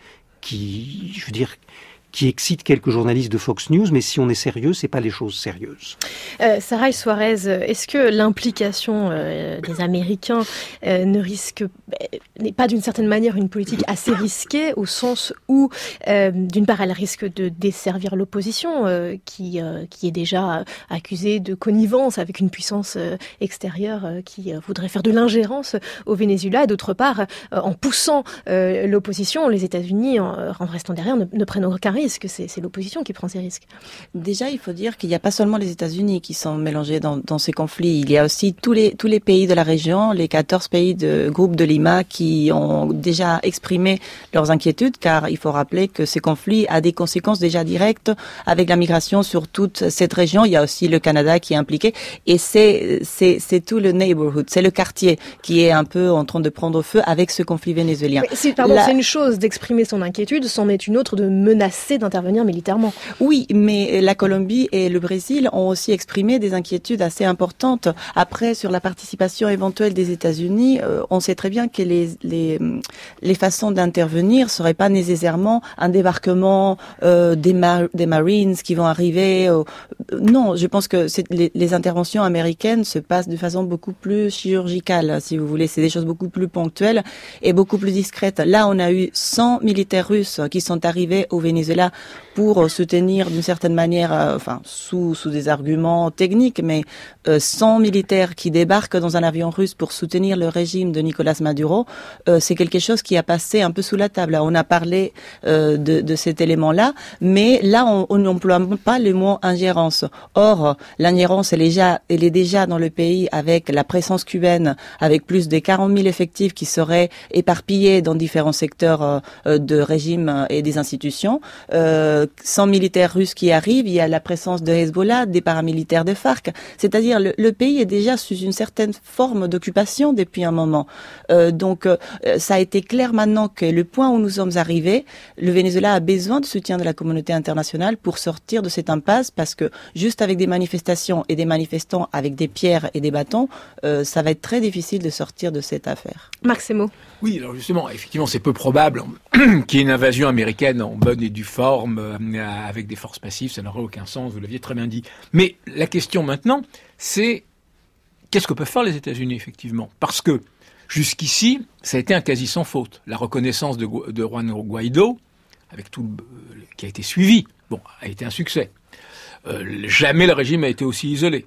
qui, je veux dire, qui excite quelques journalistes de Fox News, mais si on est sérieux, c'est pas les choses sérieuses. Euh, Sarah Suarez, est-ce que l'implication euh, des Américains euh, ne risque n'est pas d'une certaine manière une politique assez risquée, au sens où, euh, d'une part, elle risque de desservir l'opposition, euh, qui euh, qui est déjà accusée de connivence avec une puissance euh, extérieure euh, qui euh, voudrait faire de l'ingérence au Venezuela, et d'autre part, euh, en poussant euh, l'opposition, les États-Unis, en, en restant derrière, ne, ne prennent aucun risque. C'est, c'est l'opposition qui prend ces risques. Déjà, il faut dire qu'il n'y a pas seulement les États-Unis qui sont mélangés dans, dans ces conflits. Il y a aussi tous les, tous les pays de la région, les quatorze pays de groupe de Lima qui ont déjà exprimé leurs inquiétudes, car il faut rappeler que ces conflits ont des conséquences déjà directes avec la migration sur toute cette région. Il y a aussi le Canada qui est impliqué, et c'est, c'est, c'est tout le neighborhood, c'est le quartier qui est un peu en train de prendre feu avec ce conflit vénézuélien. C'est, pardon, la... c'est une chose d'exprimer son inquiétude, c'en est une autre de menacer d'intervenir militairement. Oui, mais la Colombie et le Brésil ont aussi exprimé des inquiétudes assez importantes. Après, sur la participation éventuelle des États-Unis, euh, on sait très bien que les les les façons d'intervenir seraient pas nécessairement un débarquement euh, des mar- des Marines qui vont arriver. Euh, non, je pense que c'est, les, les interventions américaines se passent de façon beaucoup plus chirurgicale, si vous voulez. C'est des choses beaucoup plus ponctuelles et beaucoup plus discrètes. Là, on a eu cent militaires russes qui sont arrivés au Venezuela pour soutenir d'une certaine manière, euh, enfin sous sous des arguments techniques, mais euh, cent militaires qui débarquent dans un avion russe pour soutenir le régime de Nicolas Maduro, euh, c'est quelque chose qui a passé un peu sous la table. On a parlé euh, de, de cet élément-là, mais là on n'emploie pas le mot ingérence. Or, l'ingérence elle est déjà, elle est déjà dans le pays avec la présence cubaine, avec plus de quarante mille effectifs qui seraient éparpillés dans différents secteurs euh, de régime et des institutions. Euh, cent militaires russes qui arrivent, il y a la présence de Hezbollah, des paramilitaires de FARC. C'est-à-dire le, le pays est déjà sous une certaine forme d'occupation depuis un moment. Euh, donc euh, ça a été clair maintenant que le point où nous sommes arrivés, le Venezuela a besoin de soutien de la communauté internationale pour sortir de cette impasse, parce que juste avec des manifestations et des manifestants avec des pierres et des bâtons, euh, ça va être très difficile de sortir de cette affaire. Marc Semo. Oui, alors justement, effectivement, c'est peu probable qu'il y ait une invasion américaine en bonne et due forme, euh, avec des forces passives, ça n'aurait aucun sens, vous l'aviez très bien dit. Mais la question maintenant, c'est qu'est-ce que peuvent faire les États-Unis, effectivement ? Parce que jusqu'ici, ça a été un quasi sans faute. La reconnaissance de, de Juan Guaido, avec tout le, qui a été suivi, bon, a été un succès. Euh, jamais le régime a été aussi isolé.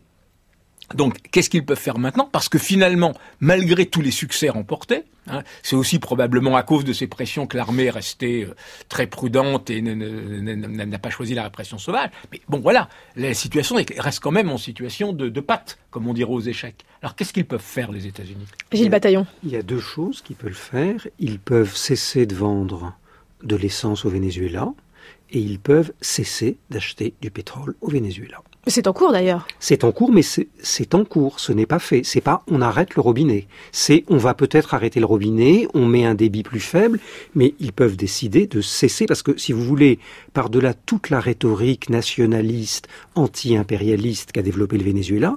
Donc, qu'est-ce qu'ils peuvent faire maintenant ? Parce que finalement, malgré tous les succès remportés, hein, c'est aussi probablement à cause de ces pressions que l'armée est restée euh, très prudente et ne, ne, ne, n'a pas choisi la répression sauvage. Mais bon, voilà, la situation reste quand même en situation de, de patte, comme on dirait aux échecs. Alors, qu'est-ce qu'ils peuvent faire, les États-Unis ? Gilles Bataillon. Il y a deux choses qu'ils peuvent faire. Ils peuvent cesser de vendre de l'essence au Venezuela et ils peuvent cesser d'acheter du pétrole au Venezuela. C'est en cours d'ailleurs. C'est en cours, mais c'est, c'est en cours. Ce n'est pas fait. C'est pas on arrête le robinet. C'est on va peut-être arrêter le robinet, on met un débit plus faible, mais ils peuvent décider de cesser parce que si vous voulez, par-delà toute la rhétorique nationaliste, anti-impérialiste qu'a développé le Venezuela,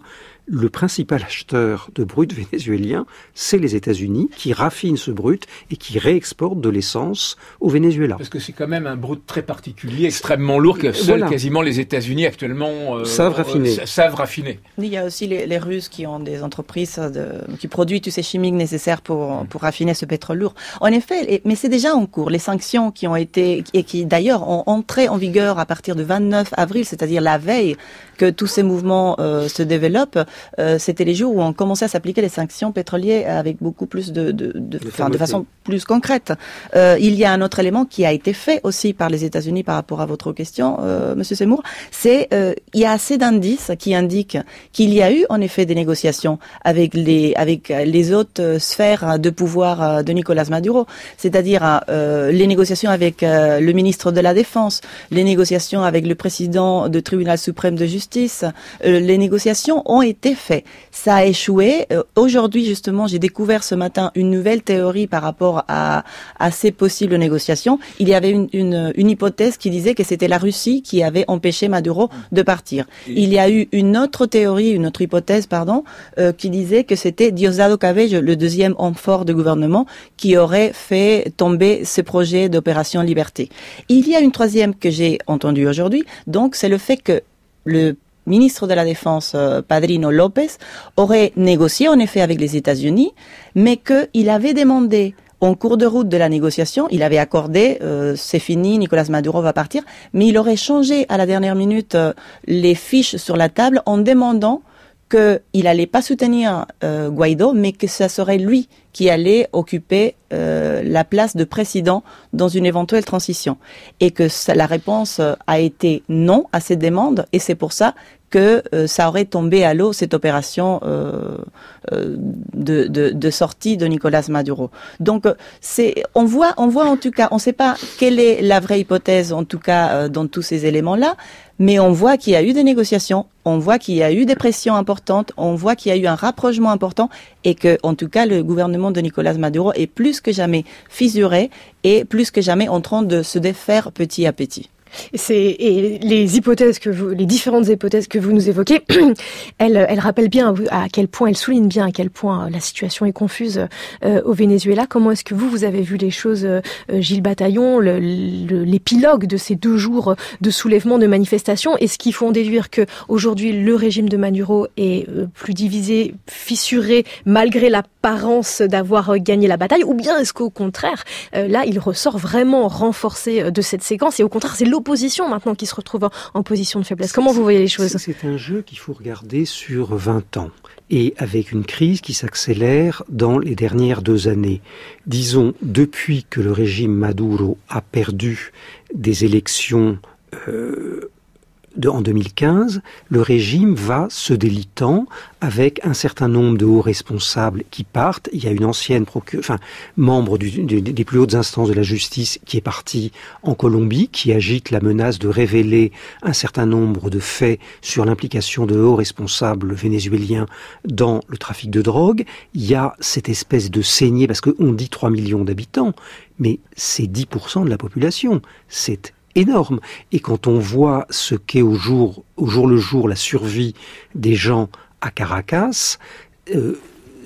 le principal acheteur de brut vénézuélien, c'est les États-Unis, qui raffinent ce brut et qui réexportent de l'essence au Venezuela. Parce que c'est quand même un brut très particulier, extrêmement lourd, que seuls voilà. quasiment les États-Unis actuellement euh, savent raffiner. Euh, savent raffiner. Il y a aussi les, les Russes qui ont des entreprises de, qui produisent tous ces chimiques nécessaires pour, pour raffiner ce pétrole lourd. En effet, mais c'est déjà en cours. Les sanctions qui ont été, et qui d'ailleurs ont entré en vigueur à partir du vingt-neuf avril, c'est-à-dire la veille que tous ces mouvements euh, se développent, euh, c'était les jours où on commençait à s'appliquer les sanctions pétrolières avec beaucoup plus de, de, de, de, enfin, de façon plus concrète. Euh, il y a un autre élément qui a été fait aussi par les États-Unis par rapport à votre question, euh, Monsieur Seymour, c'est euh, il y a assez d'indices qui indiquent qu'il y a eu en effet des négociations avec les avec les autres sphères de pouvoir de Nicolás Maduro, c'est-à-dire euh, les négociations avec euh, le ministre de la Défense, les négociations avec le président du Tribunal suprême de justice, euh, les négociations ont été faites. Ça a échoué. Euh, aujourd'hui, justement, j'ai découvert ce matin une nouvelle théorie par rapport à, à ces possibles négociations. Il y avait une, une, une hypothèse qui disait que c'était la Russie qui avait empêché Maduro de partir. Il y a eu une autre théorie, une autre hypothèse, pardon, euh, qui disait que c'était Diosdado Cabello, le deuxième homme fort du gouvernement, qui aurait fait tomber ce projet d'opération Liberté. Il y a une troisième que j'ai entendue aujourd'hui, donc c'est le fait que le ministre de la Défense, euh, Padrino López, aurait négocié en effet avec les États-Unis, mais qu'il avait demandé en cours de route de la négociation, il avait accordé, euh, c'est fini, Nicolás Maduro va partir, mais il aurait changé à la dernière minute euh, les fiches sur la table en demandant qu'il n'allait pas soutenir euh, Guaidó, mais que ça serait lui qui allait occuper euh, la place de président dans une éventuelle transition. Et que ça, la réponse a été non à cette demande, et c'est pour ça que euh, ça aurait tombé à l'eau, cette opération euh, euh, de, de, de sortie de Nicolás Maduro. Donc, c'est, on voit, on voit en tout cas, on ne sait pas quelle est la vraie hypothèse, en tout cas, euh, dans tous ces éléments-là, mais on voit qu'il y a eu des négociations, on voit qu'il y a eu des pressions importantes, on voit qu'il y a eu un rapprochement important, et que, en tout cas, le gouvernement de Nicolás Maduro est plus que jamais fissuré et plus que jamais en train de se défaire petit à petit. C'est, et les hypothèses que vous, les différentes hypothèses que vous nous évoquez, elles, elles rappellent bien à quel point, elles soulignent bien à quel point la situation est confuse euh, au Venezuela. Comment est-ce que vous, vous avez vu les choses, euh, Gilles Bataillon, le, le, l'épilogue de ces deux jours de soulèvement, de manifestation? Est-ce qu'il faut en déduire que aujourd'hui le régime de Maduro est euh, plus divisé, fissuré, malgré l'apparence d'avoir gagné la bataille, ou bien est-ce qu'au contraire, euh, là, il ressort vraiment renforcé de cette séquence, et au contraire, c'est l'opposition maintenant qui se retrouve en, en position de faiblesse? Comment vous voyez les choses? C'est, c'est un jeu qu'il faut regarder sur vingt ans, et avec une crise qui s'accélère dans les dernières deux années. Disons, depuis que le régime Maduro a perdu des élections euh, de, en deux mille quinze, le régime va se délitant avec un certain nombre de hauts responsables qui partent. Il y a une ancienne procure, enfin, membre du, du, des plus hautes instances de la justice qui est partie en Colombie, qui agite la menace de révéler un certain nombre de faits sur l'implication de hauts responsables vénézuéliens dans le trafic de drogue. Il y a cette espèce de saignée, parce qu'on dit trois millions d'habitants, mais c'est dix pour cent de la population. C'est énorme. Et quand on voit ce qu'est au jour, au jour le jour la survie des gens à Caracas, euh,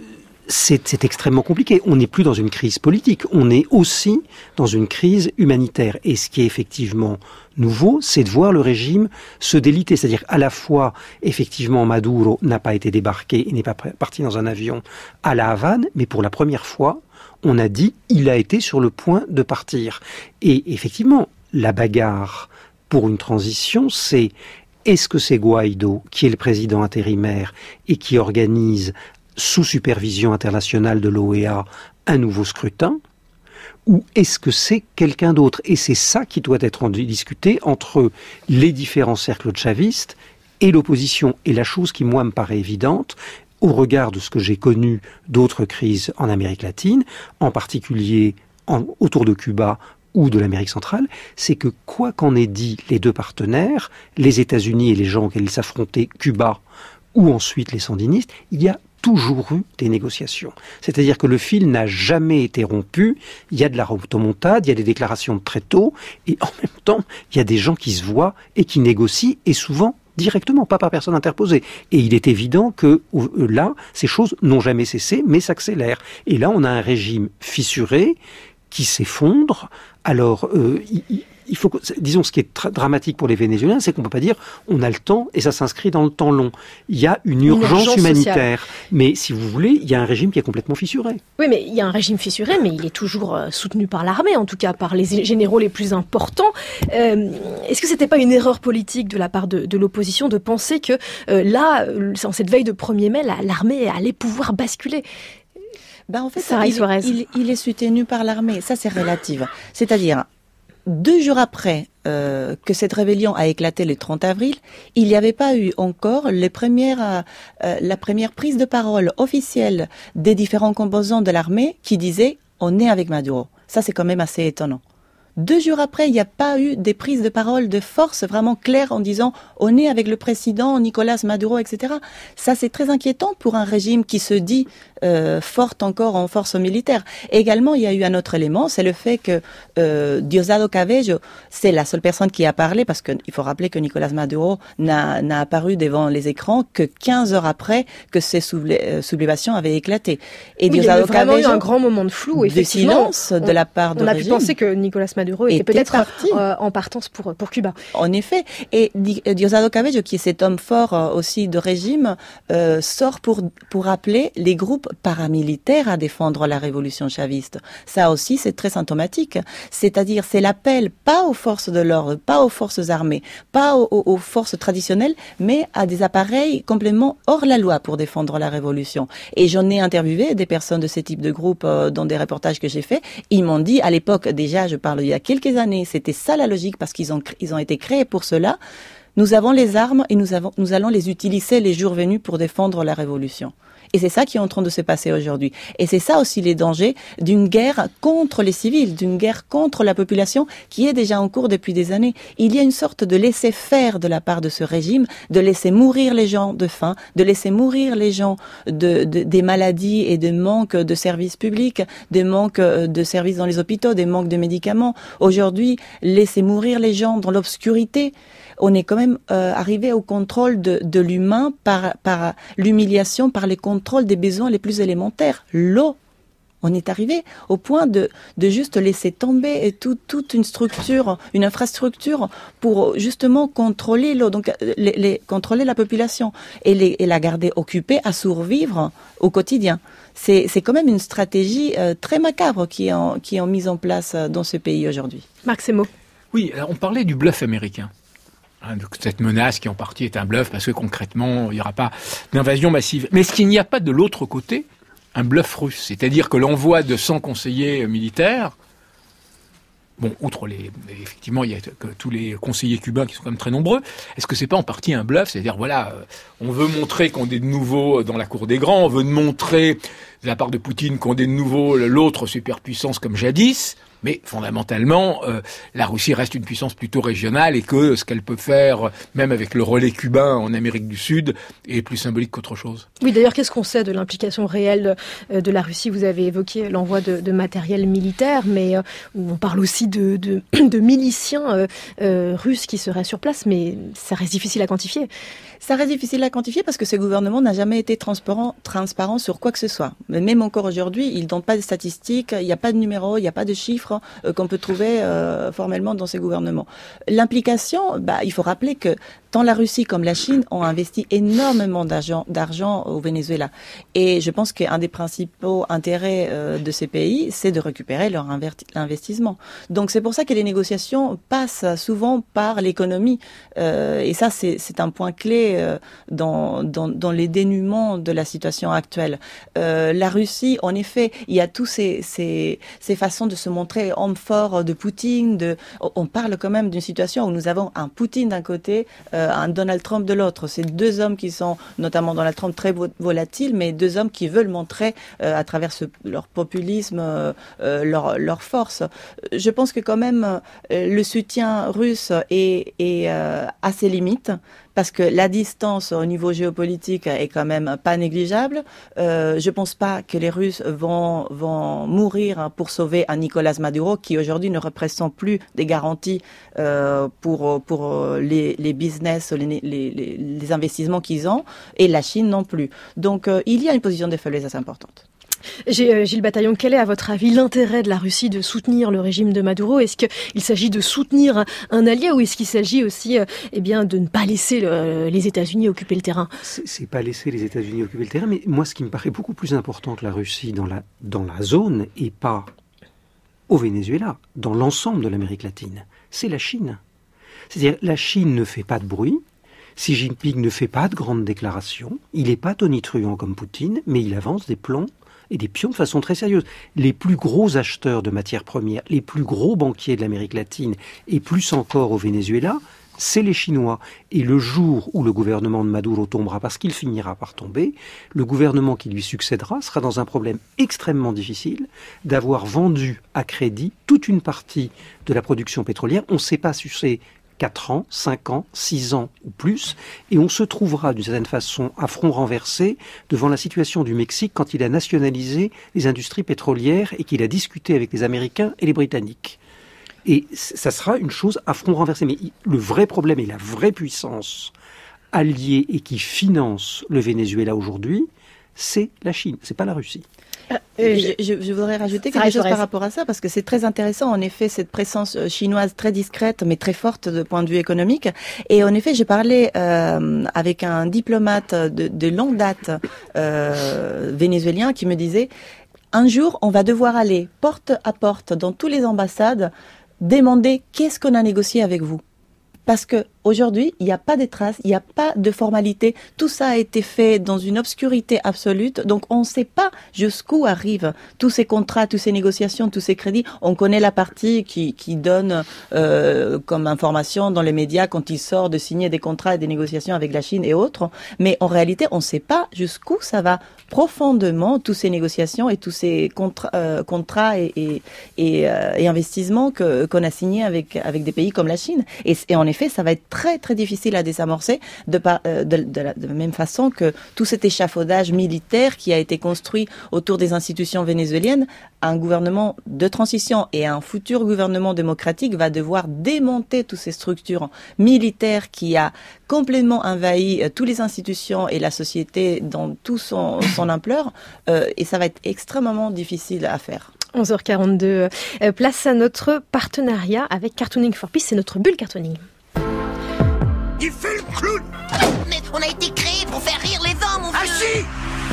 c'est, c'est extrêmement compliqué. On n'est plus dans une crise politique, on est aussi dans une crise humanitaire. Et ce qui est effectivement nouveau, c'est de voir le régime se déliter. C'est-à-dire à la fois, effectivement, Maduro n'a pas été débarqué, il n'est pas parti dans un avion à La Havane, mais pour la première fois, on a dit il a été sur le point de partir. Et effectivement, la bagarre pour une transition, c'est est-ce que c'est Guaidó qui est le président intérimaire et qui organise sous supervision internationale de l'O E A un nouveau scrutin, ou est-ce que c'est quelqu'un d'autre? Et c'est ça qui doit être discuté entre les différents cercles chavistes et l'opposition. Et la chose qui, moi, me paraît évidente, au regard de ce que j'ai connu d'autres crises en Amérique latine, en particulier en, autour de Cuba ou de l'Amérique centrale, c'est que quoi qu'en aient dit les deux partenaires, les États-Unis et les gens auxquels ils s'affrontaient, Cuba ou ensuite les sandinistes, il y a toujours eu des négociations. C'est-à-dire que le fil n'a jamais été rompu, il y a de la rotomontade, il y a des déclarations de très tôt, et en même temps, il y a des gens qui se voient et qui négocient, et souvent directement, pas par personne interposée. Et il est évident que là, ces choses n'ont jamais cessé, mais s'accélèrent. Et là, on a un régime fissuré qui s'effondre. Alors, euh, il, il faut que, disons, ce qui est tra- dramatique pour les Vénézuéliens, c'est qu'on ne peut pas dire on a le temps et ça s'inscrit dans le temps long. Il y a une, une urgence, urgence humanitaire. Sociale. Mais si vous voulez, il y a un régime qui est complètement fissuré. Oui, mais il y a un régime fissuré, mais il est toujours euh, soutenu par l'armée, en tout cas par les généraux les plus importants. Euh, est-ce que c'était pas une erreur politique de la part de, de l'opposition de penser que euh, là, en cette veille de premier mai, la, l'armée allait pouvoir basculer? Ben en fait, ça, il, il, il est soutenu par l'armée. Ça, c'est relatif. C'est-à-dire, deux jours après euh, que cette rébellion a éclaté le trente avril, il n'y avait pas eu encore les premières, euh, la première prise de parole officielle des différents composants de l'armée qui disaient « on est avec Maduro ». Ça, c'est quand même assez étonnant. Deux jours après, il n'y a pas eu des prises de parole de force vraiment claires en disant « on est avec le président Nicolas Maduro », et cetera. Ça, c'est très inquiétant pour un régime qui se dit euh, fort encore en force militaire. Également, il y a eu un autre élément, c'est le fait que euh, Diosdado Cabello, c'est la seule personne qui a parlé, parce qu'il faut rappeler que Nicolas Maduro n'a, n'a apparu devant les écrans que quinze heures après que ces sublévations avaient éclaté. Et oui, Diosdado Cabello, il y a vraiment eu un grand moment de flou, effectivement. De silence de la part de On a régime. pu penser que Nicolas Maduro était, était peut-être parti euh, en partance pour, pour Cuba. En effet. Et Diosdado Cabello, qui est cet homme fort euh, aussi de régime, euh, sort pour, pour appeler les groupes paramilitaires à défendre la révolution chaviste. Ça aussi, c'est très symptomatique. C'est-à-dire, c'est l'appel pas aux forces de l'ordre, pas aux forces armées, pas aux, aux, aux forces traditionnelles, mais à des appareils complètement hors la loi pour défendre la révolution. Et j'en ai interviewé des personnes de ce type de groupe euh, dans des reportages que j'ai faits. Ils m'ont dit, à l'époque, déjà, je parle il y a quelques années, c'était ça la logique, parce qu'ils ont, ils ont été créés pour cela. Nous avons les armes et nous, avons, nous allons les utiliser les jours venus pour défendre la révolution. Et c'est ça qui est en train de se passer aujourd'hui. Et c'est ça aussi les dangers d'une guerre contre les civils, d'une guerre contre la population qui est déjà en cours depuis des années. Il y a une sorte de laisser-faire de la part de ce régime, de laisser mourir les gens de faim, de laisser mourir les gens de, de, des maladies et de manque de services publics, des manques de services dans les hôpitaux, des manques de médicaments. Aujourd'hui, laisser mourir les gens dans l'obscurité. On est quand même euh, arrivé au contrôle de, de l'humain par, par l'humiliation, par les contrôles des besoins les plus élémentaires. L'eau. On est arrivé au point de, de juste laisser tomber et tout, toute une structure, une infrastructure pour justement contrôler l'eau, donc les, les, contrôler la population et, les, et la garder occupée à survivre au quotidien. C'est, c'est quand même une stratégie euh, très macabre qui est, en, qui est en mise en place dans ce pays aujourd'hui. Marc Semo. Oui, alors on parlait du bluff américain. Cette menace qui en partie est un bluff parce que concrètement il n'y aura pas d'invasion massive. Mais est-ce qu'il n'y a pas de l'autre côté un bluff russe? C'est-à-dire que l'envoi de cent conseillers militaires, bon, outre les, effectivement, il y a que tous les conseillers cubains qui sont quand même très nombreux, est-ce que c'est pas en partie un bluff? C'est-à-dire, voilà, on veut montrer qu'on est de nouveau dans la cour des grands, on veut montrer de la part de Poutine qu'on est de nouveau l'autre superpuissance comme jadis, mais fondamentalement, euh, la Russie reste une puissance plutôt régionale et que ce qu'elle peut faire, même avec le relais cubain en Amérique du Sud, est plus symbolique qu'autre chose. Oui, d'ailleurs, qu'est-ce qu'on sait de l'implication réelle de la Russie? Vous avez évoqué l'envoi de, de matériel militaire, mais euh, on parle aussi de, de, de miliciens euh, euh, russes qui seraient sur place, mais ça reste difficile à quantifier. Ça reste difficile à quantifier parce que ce gouvernement n'a jamais été transparent, transparent sur quoi que ce soit. Mais même encore aujourd'hui, ils donnent pas de statistiques, il n'y a pas de numéros, il n'y a pas de chiffres euh, qu'on peut trouver euh, formellement dans ces gouvernements. L'implication, bah, il faut rappeler que tant la Russie comme la Chine ont investi énormément d'argent, d'argent au Venezuela. Et je pense qu'un des principaux intérêts euh, de ces pays, c'est de récupérer leur investissement. Donc c'est pour ça que les négociations passent souvent par l'économie. Euh, et ça, c'est, c'est un point clé euh, dans, dans, dans les dénouements de la situation actuelle. Euh, la Russie, en effet, il y a tous ces, ces, ces façons de se montrer homme fort de Poutine. De, on parle quand même d'une situation où nous avons un Poutine d'un côté, euh, un Donald Trump de l'autre. C'est deux hommes qui sont, notamment Donald Trump, très volatiles, mais deux hommes qui veulent montrer euh, à travers ce, leur populisme, euh, leur, leur force. Je pense que quand même, euh, le soutien russe est, est euh, à ses limites, parce que la distance au niveau géopolitique est quand même pas négligeable. Euh, je pense pas que les Russes vont vont mourir pour sauver un Nicolás Maduro qui aujourd'hui ne représente plus des garanties euh, pour pour les les business, les les, les investissements qu'ils ont, et la Chine non plus. Donc euh, il y a une position de faiblesse assez importante. Gilles Bataillon, quel est à votre avis l'intérêt de la Russie de soutenir le régime de Maduro ? Est-ce qu'il s'agit de soutenir un allié ou est-ce qu'il s'agit aussi eh bien, de ne pas laisser le, les États-Unis occuper le terrain ? c'est, c'est pas laisser les États-Unis occuper le terrain, mais moi ce qui me paraît beaucoup plus important que la Russie dans la, dans la zone et pas au Venezuela, dans l'ensemble de l'Amérique latine, c'est la Chine. C'est-à-dire la Chine ne fait pas de bruit, Xi Jinping ne fait pas de grandes déclarations, il n'est pas tonitruant comme Poutine, mais il avance des plans et des pions de façon très sérieuse. Les plus gros acheteurs de matières premières, les plus gros banquiers de l'Amérique latine, et plus encore au Venezuela, c'est les Chinois. Et le jour où le gouvernement de Maduro tombera, parce qu'il finira par tomber, le gouvernement qui lui succédera sera dans un problème extrêmement difficile d'avoir vendu à crédit toute une partie de la production pétrolière. On ne sait pas si c'est quatre ans, cinq ans, six ans ou plus, et on se trouvera d'une certaine façon à front renversé devant la situation du Mexique quand il a nationalisé les industries pétrolières et qu'il a discuté avec les Américains et les Britanniques. Et ça sera une chose à front renversé. Mais le vrai problème et la vraie puissance alliée et qui finance le Venezuela aujourd'hui, c'est la Chine, c'est pas la Russie. Euh, je, je, je voudrais rajouter quelque chose par rapport à ça, parce que c'est très intéressant, en effet, cette présence chinoise très discrète, mais très forte de point de vue économique. Et en effet, j'ai parlé euh, avec un diplomate de, de longue date euh, vénézuélien qui me disait, un jour, on va devoir aller porte à porte dans toutes les ambassades, demander qu'est-ce qu'on a négocié avec vous. Parce que aujourd'hui, il n'y a pas de traces, il n'y a pas de formalité. Tout ça a été fait dans une obscurité absolue. Donc, on ne sait pas jusqu'où arrivent tous ces contrats, toutes ces négociations, tous ces crédits. On connaît la partie qui, qui donne euh, comme information dans les médias quand il sort de signer des contrats et des négociations avec la Chine et autres. Mais en réalité, on ne sait pas jusqu'où ça va profondément, tous ces négociations et tous ces contra, euh, contrats et, et, et, euh, et investissements que, qu'on a signés avec, avec des pays comme la Chine. Et, et en effet, ça va être très très difficile à désamorcer de, par, euh, de, de, la, de la même façon que tout cet échafaudage militaire qui a été construit autour des institutions vénézuéliennes. Un gouvernement de transition et un futur gouvernement démocratique va devoir démonter toutes ces structures militaires qui a complètement envahi euh, toutes les institutions et la société dans tout son, son ampleur, euh, et ça va être extrêmement difficile à faire. onze heures quarante-deux, euh, place à notre partenariat avec Cartooning for Peace, c'est notre bulle cartooning. Il fait le clown. Mais on a été créé pour faire rire les hommes, mon vieux. Ah si.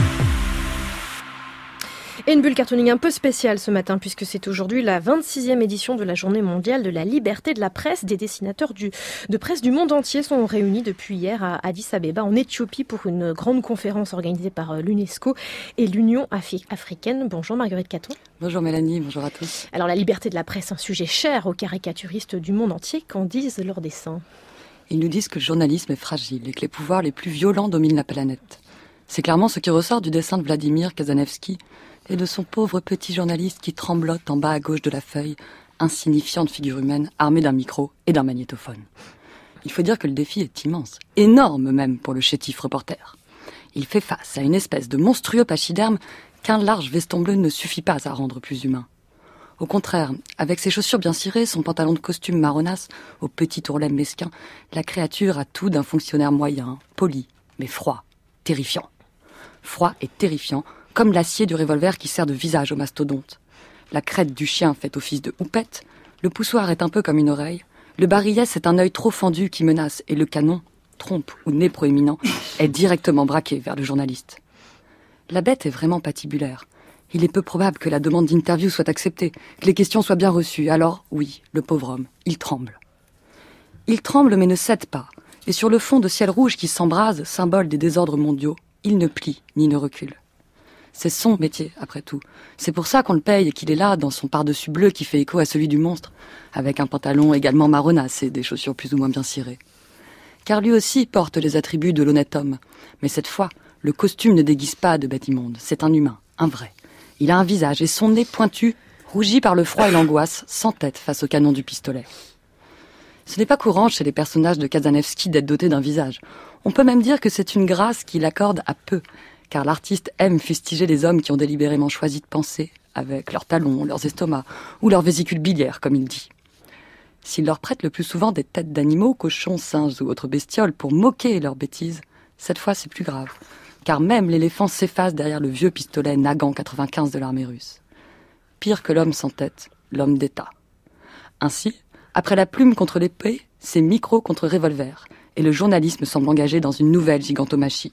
Et une bulle cartooning un peu spéciale ce matin, puisque c'est aujourd'hui la vingt-sixième édition de la Journée mondiale de la liberté de la presse. Des dessinateurs du, de presse du monde entier sont réunis depuis hier à Addis Abeba, en Éthiopie, pour une grande conférence organisée par l'UNESCO et l'Union Afri- africaine. Bonjour Marguerite Caton. Bonjour Mélanie, bonjour à tous. Alors la liberté de la presse, un sujet cher aux caricaturistes du monde entier. Qu'en disent leurs dessins ? Ils nous disent que le journalisme est fragile et que les pouvoirs les plus violents dominent la planète. C'est clairement ce qui ressort du dessin de Vladimir Kazanevski et de son pauvre petit journaliste qui tremblote en bas à gauche de la feuille, insignifiante figure humaine armée d'un micro et d'un magnétophone. Il faut dire que le défi est immense, énorme même pour le chétif reporter. Il fait face à une espèce de monstrueux pachyderme qu'un large veston bleu ne suffit pas à rendre plus humain. Au contraire, avec ses chaussures bien cirées, son pantalon de costume marronasse, au petit ourlet mesquin, la créature a tout d'un fonctionnaire moyen, poli, mais froid, terrifiant. Froid et terrifiant, comme l'acier du revolver qui sert de visage au mastodonte. La crête du chien fait office de houppette, le poussoir est un peu comme une oreille, le barillet c'est un œil trop fendu qui menace, et le canon, trompe ou nez proéminent, est directement braqué vers le journaliste. La bête est vraiment patibulaire. Il est peu probable que la demande d'interview soit acceptée, que les questions soient bien reçues. Alors, oui, le pauvre homme, il tremble. Il tremble mais ne cède pas. Et sur le fond de ciel rouge qui s'embrase, symbole des désordres mondiaux, il ne plie ni ne recule. C'est son métier, après tout. C'est pour ça qu'on le paye et qu'il est là, dans son par-dessus bleu qui fait écho à celui du monstre, avec un pantalon également marronasse et des chaussures plus ou moins bien cirées. Car lui aussi porte les attributs de l'honnête homme. Mais cette fois, le costume ne déguise pas de bête immonde. C'est un humain, un vrai. Il a un visage et son nez pointu, rougi par le froid et l'angoisse, sans tête face au canon du pistolet. Ce Ce n'est pas courant chez les personnages de Kazanevsky d'être dotés d'un visage. On peut même dire que c'est une grâce qu'il accorde à peu, car l'artiste aime fustiger les hommes qui ont délibérément choisi de penser, avec leurs talons, leurs estomacs, ou leurs vésicules biliaires, comme il dit. S'il leur prête le plus souvent des têtes d'animaux, cochons, singes ou autres bestioles pour moquer leurs bêtises, cette fois c'est plus grave, car même l'éléphant s'efface derrière le vieux pistolet Nagant quatre-vingt-quinze de l'armée russe. Pire que l'homme sans tête, l'homme d'État. Ainsi, après la plume contre l'épée, c'est micro contre revolver, et le journalisme semble engagé dans une nouvelle gigantomachie.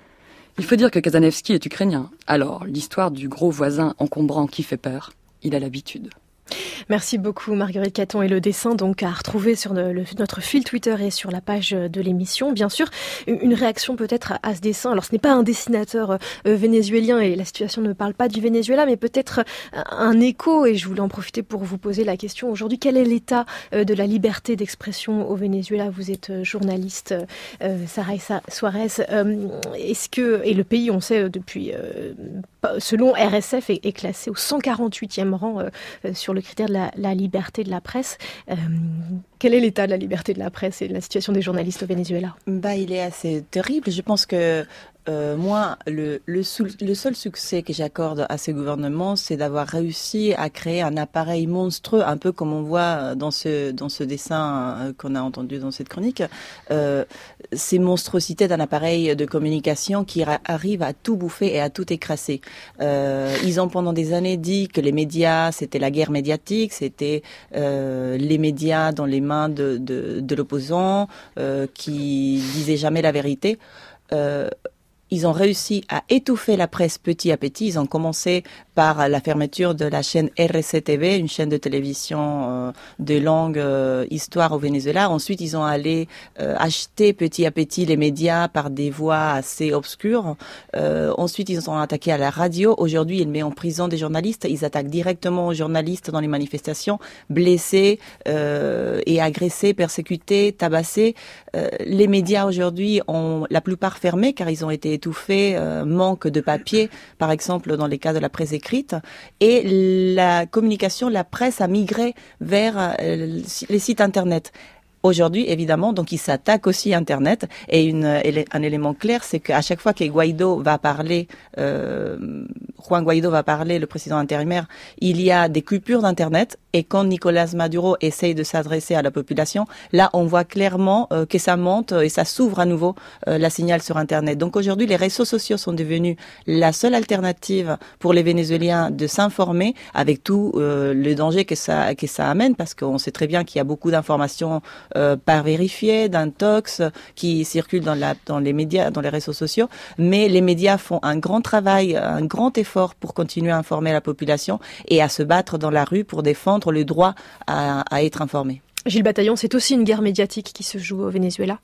Il faut dire que Kazanevsky est ukrainien, alors l'histoire du gros voisin encombrant qui fait peur, il a l'habitude. Merci beaucoup Marguerite Caton, et le dessin donc à retrouver sur le, le, notre fil Twitter et sur la page de l'émission. Bien sûr, une réaction peut-être à, à ce dessin. Alors ce n'est pas un dessinateur euh, vénézuélien et la situation ne parle pas du Venezuela, mais peut-être un écho, et je voulais en profiter pour vous poser la question aujourd'hui. Quel est l'état euh, de la liberté d'expression au Venezuela? Vous êtes euh, journaliste, euh, Saraysa Suarez. Euh, est-ce que, et le pays, on sait depuis, euh, selon R S F, est, est classé au cent quarante-huitième rang euh, sur le critère de la, la liberté de la presse. Euh, quel est l'état de la liberté de la presse et de la situation des journalistes au Venezuela? Bah, il est assez terrible. Je pense que Euh, moi, le, le, sou, le seul succès que j'accorde à ce gouvernement, c'est d'avoir réussi à créer un appareil monstrueux, un peu comme on voit dans ce, dans ce dessin qu'on a entendu dans cette chronique, euh, ces monstruosités d'un appareil de communication qui ra- arrive à tout bouffer et à tout écraser. Euh, ils ont pendant des années dit que les médias, c'était la guerre médiatique, c'était euh, les médias dans les mains de, de, de l'opposant, euh, qui disaient jamais la vérité. Euh, Ils ont réussi à étouffer la presse petit à petit. Ils ont commencé par la fermeture de la chaîne R C T V, une chaîne de télévision euh, de langue euh, histoire au Venezuela. Ensuite, ils ont allé euh, acheter petit à petit les médias par des voies assez obscures. Euh, ensuite, ils ont attaqué à la radio. Aujourd'hui, ils mettent en prison des journalistes. Ils attaquent directement aux journalistes dans les manifestations, blessés euh, et agressés, persécutés, tabassés. Euh, les médias aujourd'hui ont la plupart fermé car ils ont été étouffés, euh, manque de papier, par exemple dans les cas de la presse écrite, et la communication, la presse a migré vers euh, les sites internet. Aujourd'hui, évidemment, donc il s'attaque aussi à Internet, et une, un élément clair, c'est qu'à chaque fois que Guaido va parler, euh, Juan Guaido va parler, le président intérimaire, il y a des coupures d'Internet, et quand Nicolás Maduro essaye de s'adresser à la population, là, on voit clairement euh, que ça monte et ça s'ouvre à nouveau euh, la signal sur Internet. Donc aujourd'hui, les réseaux sociaux sont devenus la seule alternative pour les Vénézuéliens de s'informer, avec tout euh, le danger que ça que ça amène, parce qu'on sait très bien qu'il y a beaucoup d'informations euh, pas vérifiées, d'intox qui circulent dans la dans les médias, dans les réseaux sociaux. Mais les médias font un grand travail, un grand effort pour continuer à informer la population et à se battre dans la rue pour défendre le droit à, à être informé. Gilles Bataillon, c'est aussi une guerre médiatique qui se joue au Venezuela.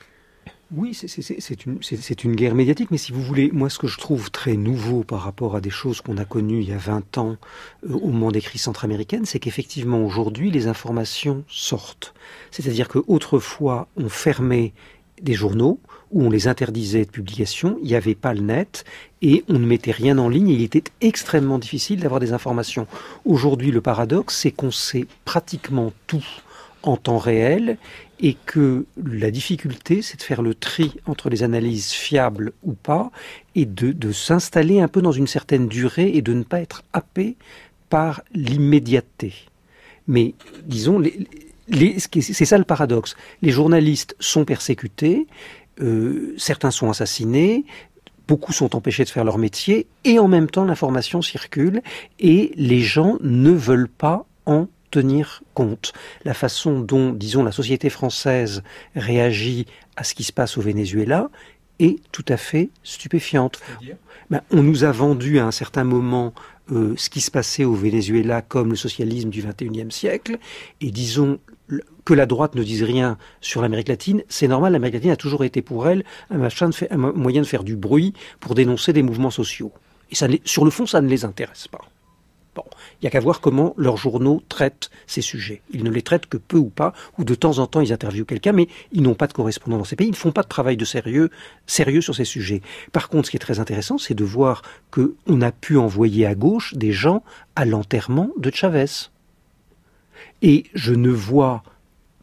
Oui, c'est, c'est, c'est, une, c'est, c'est une guerre médiatique, mais si vous voulez, moi ce que je trouve très nouveau par rapport à des choses qu'on a connues il y a vingt ans euh, au moment des crises centra-américaines, c'est qu'effectivement aujourd'hui les informations sortent. C'est-à-dire qu'autrefois on fermait des journaux où on les interdisait de publication, il n'y avait pas le net et on ne mettait rien en ligne et il était extrêmement difficile d'avoir des informations. Aujourd'hui le paradoxe c'est qu'on sait pratiquement tout en temps réel et que la difficulté, c'est de faire le tri entre les analyses fiables ou pas et de, de s'installer un peu dans une certaine durée et de ne pas être happé par l'immédiateté. Mais disons, les, les, c'est ça le paradoxe. Les journalistes sont persécutés, euh, certains sont assassinés, beaucoup sont empêchés de faire leur métier et en même temps l'information circule et les gens ne veulent pas en tenir compte. La façon dont, disons, la société française réagit à ce qui se passe au Venezuela est tout à fait stupéfiante. Ben, on nous a vendu à un certain moment euh, ce qui se passait au Venezuela comme le socialisme du vingt et unième siècle, et disons que la droite ne dise rien sur l'Amérique latine, c'est normal, l'Amérique latine a toujours été pour elle un, machin de fait, un moyen de faire du bruit pour dénoncer des mouvements sociaux. Et ça, sur le fond, ça ne les intéresse pas. Bon, il n'y a qu'à voir comment leurs journaux traitent ces sujets. Ils ne les traitent que peu ou pas, ou de temps en temps ils interviewent quelqu'un, mais ils n'ont pas de correspondant dans ces pays, ils ne font pas de travail de sérieux, sérieux sur ces sujets. Par contre, ce qui est très intéressant, c'est de voir qu'on a pu envoyer à gauche des gens à l'enterrement de Chavez. Et je ne vois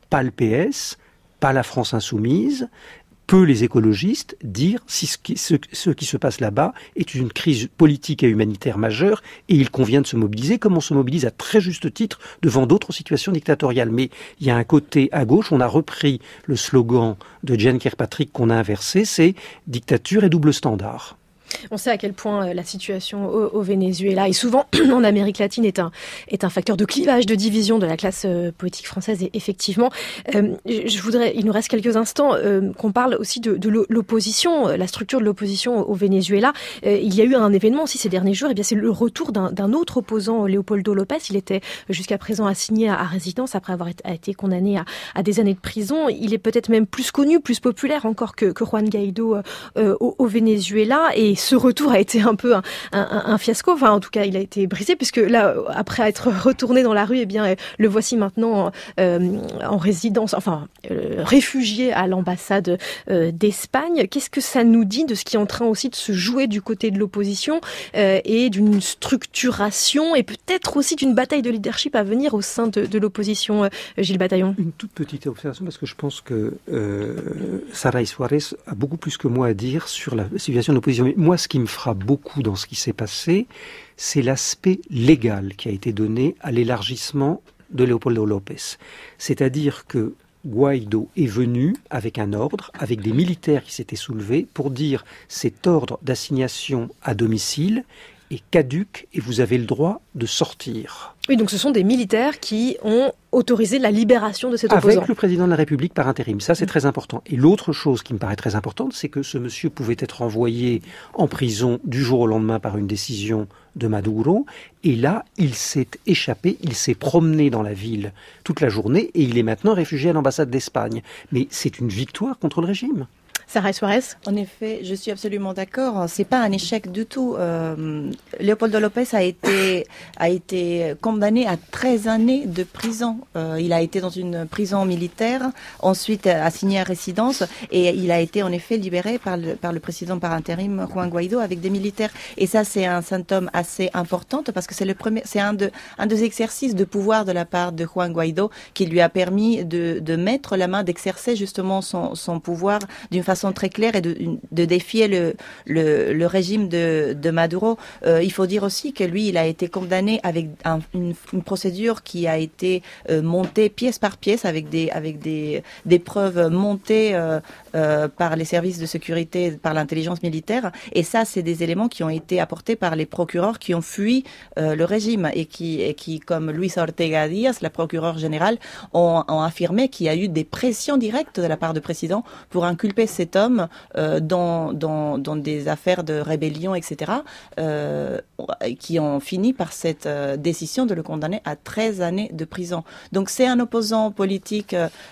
pas le P S, pas la France insoumise, peu les écologistes dire si ce qui, ce, ce qui se passe là-bas est une crise politique et humanitaire majeure et il convient de se mobiliser comme on se mobilise à très juste titre devant d'autres situations dictatoriales. Mais il y a un côté à gauche, on a repris le slogan de Jane Kirkpatrick qu'on a inversé, c'est dictature et double standard. On sait à quel point la situation au, au Venezuela et souvent en Amérique latine est un, est un facteur de clivage, de division de la classe euh, politique française. Et effectivement, euh, je voudrais, il nous reste quelques instants, euh, qu'on parle aussi de, de l'opposition, la structure de l'opposition au Venezuela. Euh, il y a eu un événement aussi ces derniers jours, et bien c'est le retour d'un, d'un autre opposant, Leopoldo López. Il était jusqu'à présent assigné à, à résidence après avoir été, a été condamné à, à des années de prison. Il est peut-être même plus connu, plus populaire encore que, que Juan Guaidó euh, au, au Venezuela. Et ce retour a été un peu un, un, un fiasco. Enfin, en tout cas, il a été brisé puisque là, après être retourné dans la rue, eh bien, le voici maintenant euh, en résidence, enfin, euh, réfugié à l'ambassade euh, d'Espagne. Qu'est-ce que ça nous dit de ce qui est en train aussi de se jouer du côté de l'opposition euh, et d'une structuration et peut-être aussi d'une bataille de leadership à venir au sein de, de l'opposition, euh, Gilles Bataillon? Une toute petite observation parce que je pense que euh, Saray Suarez a beaucoup plus que moi à dire sur la situation de l'opposition. Moi, ce qui me frappe beaucoup dans ce qui s'est passé, c'est l'aspect légal qui a été donné à l'élargissement de Leopoldo López. C'est-à-dire que Guaidó est venu avec un ordre, avec des militaires qui s'étaient soulevés pour dire cet ordre d'assignation à domicile est caduc et vous avez le droit de sortir. Oui, donc ce sont des militaires qui ont autorisé la libération de cet opposant. Avec le président de la République par intérim, ça c'est mmh. très important. Et l'autre chose qui me paraît très importante, c'est que ce monsieur pouvait être envoyé en prison du jour au lendemain par une décision de Maduro. Et là, il s'est échappé, il s'est promené dans la ville toute la journée et il est maintenant réfugié à l'ambassade d'Espagne. Mais c'est une victoire contre le régime. Saray Suarez. En effet, je suis absolument d'accord. C'est pas un échec du tout. Euh, Leopoldo López a été a été condamné à treize années de prison. Euh, il a été dans une prison militaire, ensuite assigné à résidence, et il a été en effet libéré par le par le président par intérim Juan Guaidó avec des militaires. Et ça, c'est un symptôme assez important parce que c'est le premier, c'est un de un des exercices de pouvoir de la part de Juan Guaidó qui lui a permis de de mettre la main, d'exercer justement son son pouvoir d'une façon très claire et de, de défier le, le, le régime de, de Maduro. Euh, il faut dire aussi que lui, il a été condamné avec un, une, une procédure qui a été euh, montée pièce par pièce avec des, avec des, des preuves montées euh, euh, par les services de sécurité, par l'intelligence militaire. Et ça, c'est des éléments qui ont été apportés par les procureurs qui ont fui euh, le régime et qui, et qui, comme Luisa Ortega Díaz, la procureure générale, ont, ont affirmé qu'il y a eu des pressions directes de la part du président pour inculper cet homme euh, dans, dans, dans des affaires de rébellion, et cetera, euh, qui ont fini par cette euh, décision de le condamner à treize années de prison. Donc c'est un opposant politique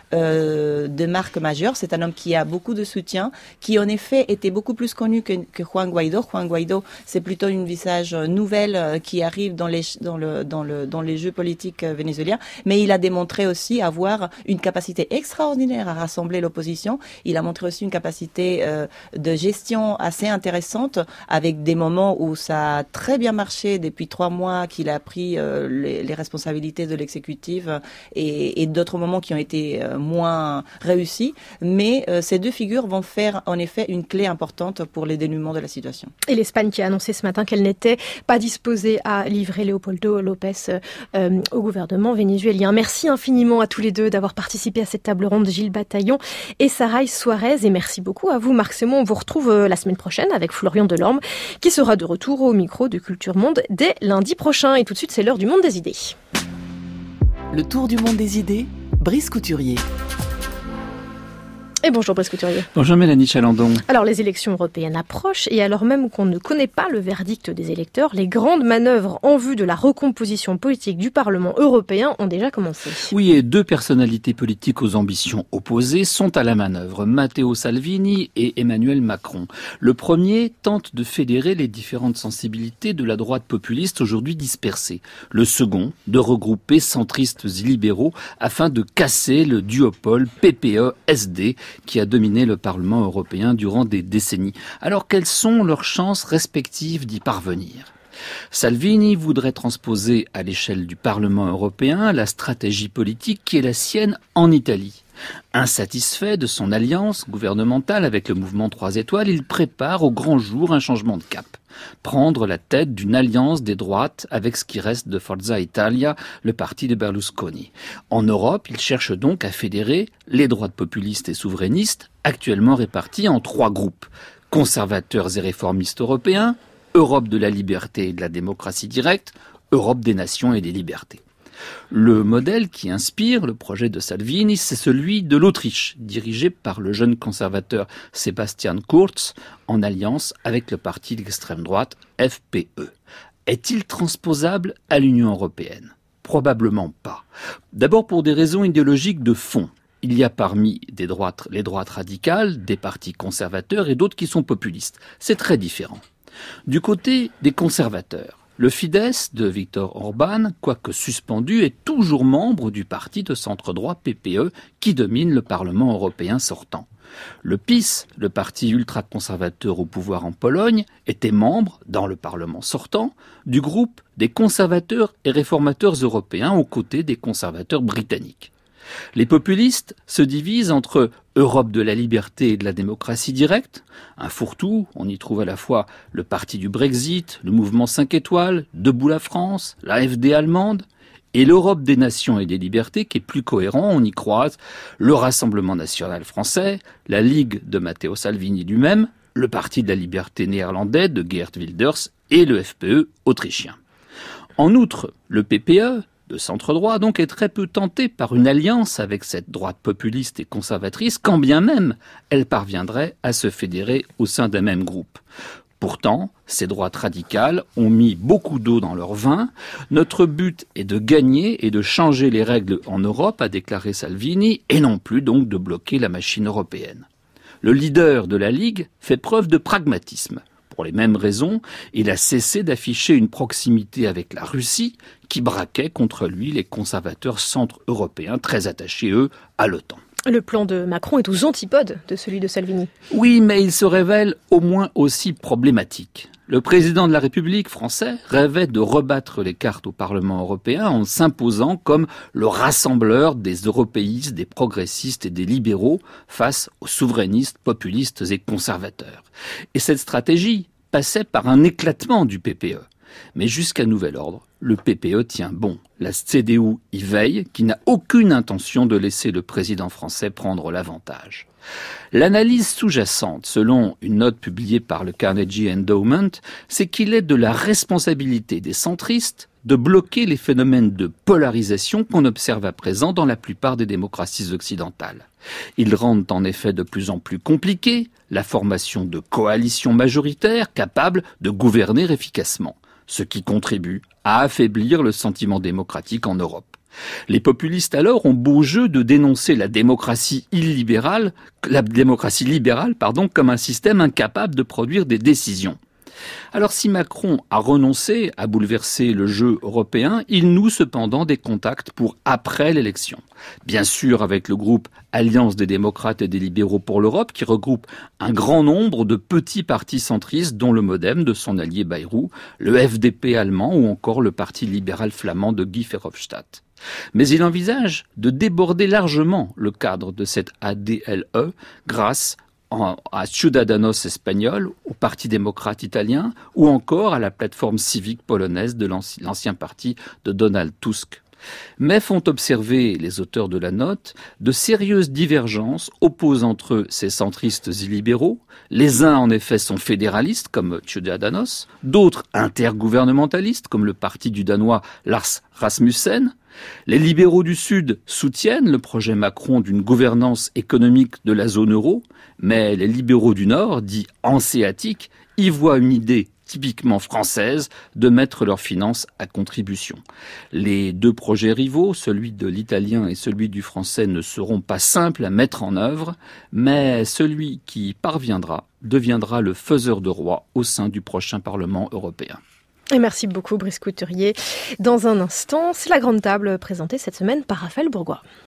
euh, de marque majeure, c'est un homme qui a beaucoup de soutien, qui en effet était beaucoup plus connu que, que Juan Guaidó. Juan Guaidó, c'est plutôt une visage nouvelle euh, qui arrive dans les, dans, le, dans, le, dans les jeux politiques euh, vénézuéliens, mais il a démontré aussi avoir une capacité extraordinaire à rassembler l'opposition. Il a montré aussi une capacité euh, de gestion assez intéressante, avec des moments où ça a très bien marché depuis trois mois qu'il a pris euh, les, les responsabilités de l'exécutif et, et d'autres moments qui ont été euh, moins réussis. Mais euh, ces deux figures vont faire en effet une clé importante pour les dénouements de la situation. Et l'Espagne qui a annoncé ce matin qu'elle n'était pas disposée à livrer Leopoldo López euh, au gouvernement vénézuélien. Merci infiniment à tous les deux d'avoir participé à cette table ronde, Gilles Bataillon et Saray Suarez. Et merci beaucoup à vous, Marc Sémon. On vous retrouve la semaine prochaine avec Florian Delorme, qui sera de retour au micro de Culture Monde dès lundi prochain. Et tout de suite, c'est l'heure du Monde des idées. Le tour du monde des idées, Brice Couturier. Et bonjour Brice Couturier. Bonjour Mélanie Chalandon. Alors les élections européennes approchent et alors même qu'on ne connaît pas le verdict des électeurs, les grandes manœuvres en vue de la recomposition politique du Parlement européen ont déjà commencé. Oui, et deux personnalités politiques aux ambitions opposées sont à la manœuvre, Matteo Salvini et Emmanuel Macron. Le premier tente de fédérer les différentes sensibilités de la droite populiste aujourd'hui dispersée. Le second, de regrouper centristes et libéraux afin de casser le duopole P P E S D qui a dominé le Parlement européen durant des décennies. Alors, quelles sont leurs chances respectives d'y parvenir ? Salvini voudrait transposer à l'échelle du Parlement européen la stratégie politique qui est la sienne en Italie. Insatisfait de son alliance gouvernementale avec le mouvement trois étoiles, il prépare au grand jour un changement de cap. Prendre la tête d'une alliance des droites avec ce qui reste de Forza Italia, le parti de Berlusconi. En Europe, il cherche donc à fédérer les droites populistes et souverainistes, actuellement répartis en trois groupes. Conservateurs et réformistes européens, Europe de la liberté et de la démocratie directe, Europe des nations et des libertés. Le modèle qui inspire le projet de Salvini, c'est celui de l'Autriche, dirigé par le jeune conservateur Sebastian Kurz, en alliance avec le parti d'extrême droite F P E. Est-il transposable à l'Union européenne ? Probablement pas. D'abord pour des raisons idéologiques de fond. Il y a parmi des droites, les droites radicales, des partis conservateurs et d'autres qui sont populistes. C'est très différent. Du côté des conservateurs, le Fidesz de Viktor Orban, quoique suspendu, est toujours membre du parti de centre-droit P P E qui domine le Parlement européen sortant. Le PiS, le parti ultra-conservateur au pouvoir en Pologne, était membre, dans le Parlement sortant, du groupe des conservateurs et réformateurs européens aux côtés des conservateurs britanniques. Les populistes se divisent entre Europe de la liberté et de la démocratie directe, un fourre-tout, on y trouve à la fois le parti du Brexit, le mouvement cinq étoiles, Debout la France, l'A F D allemande, et l'Europe des nations et des libertés qui est plus cohérent, on y croise le Rassemblement national français, la Ligue de Matteo Salvini lui-même, le Parti de la liberté néerlandais de Geert Wilders et le F P E autrichien. En outre, le P P E, de centre-droit, donc, est très peu tentée par une alliance avec cette droite populiste et conservatrice, quand bien même elle parviendrait à se fédérer au sein d'un même groupe. Pourtant, ces droites radicales ont mis beaucoup d'eau dans leur vin. Notre but est de gagner et de changer les règles en Europe, a déclaré Salvini, et non plus donc de bloquer la machine européenne. Le leader de la Ligue fait preuve de pragmatisme. Pour les mêmes raisons, il a cessé d'afficher une proximité avec la Russie qui braquait contre lui les conservateurs centre-européens très attachés, eux, à l'OTAN. Le plan de Macron est aux antipodes de celui de Salvini. Oui, mais il se révèle au moins aussi problématique. Le président de la République français rêvait de rebattre les cartes au Parlement européen en s'imposant comme le rassembleur des européistes, des progressistes et des libéraux face aux souverainistes, populistes et conservateurs. Et cette stratégie passait par un éclatement du P P E. Mais jusqu'à nouvel ordre, le P P E tient bon. La C D U y veille, qui n'a aucune intention de laisser le président français prendre l'avantage. L'analyse sous-jacente, selon une note publiée par le Carnegie Endowment, c'est qu'il est de la responsabilité des centristes de bloquer les phénomènes de polarisation qu'on observe à présent dans la plupart des démocraties occidentales. Ils rendent en effet de plus en plus compliqué la formation de coalitions majoritaires capables de gouverner efficacement, ce qui contribue à affaiblir le sentiment démocratique en Europe. Les populistes alors ont beau jeu de dénoncer la démocratie illibérale, la démocratie libérale, pardon, comme un système incapable de produire des décisions. Alors si Macron a renoncé à bouleverser le jeu européen, il noue cependant des contacts pour après l'élection. Bien sûr avec le groupe Alliance des démocrates et des libéraux pour l'Europe, qui regroupe un grand nombre de petits partis centristes, dont le MoDem de son allié Bayrou, le F D P allemand ou encore le parti libéral flamand de Guy Verhofstadt. Mais il envisage de déborder largement le cadre de cette A D L E grâce à Ciudadanos espagnol, au Parti démocrate italien, ou encore à la plateforme civique polonaise de l'ancien parti de Donald Tusk. Mais font observer les auteurs de la note de sérieuses divergences opposent entre eux ces centristes et libéraux. Les uns en effet sont fédéralistes comme Ciudadanos, d'autres intergouvernementalistes comme le parti du Danois Lars Rasmussen. Les libéraux du Sud soutiennent le projet Macron d'une gouvernance économique de la zone euro, mais les libéraux du Nord, dits hanséatiques, y voient une idée typiquement française de mettre leurs finances à contribution. Les deux projets rivaux, celui de l'italien et celui du français, ne seront pas simples à mettre en œuvre, mais celui qui y parviendra deviendra le faiseur de roi au sein du prochain Parlement européen. Et merci beaucoup Brice Couturier. Dans un instant, c'est la grande table présentée cette semaine par Raphaël Bourgois.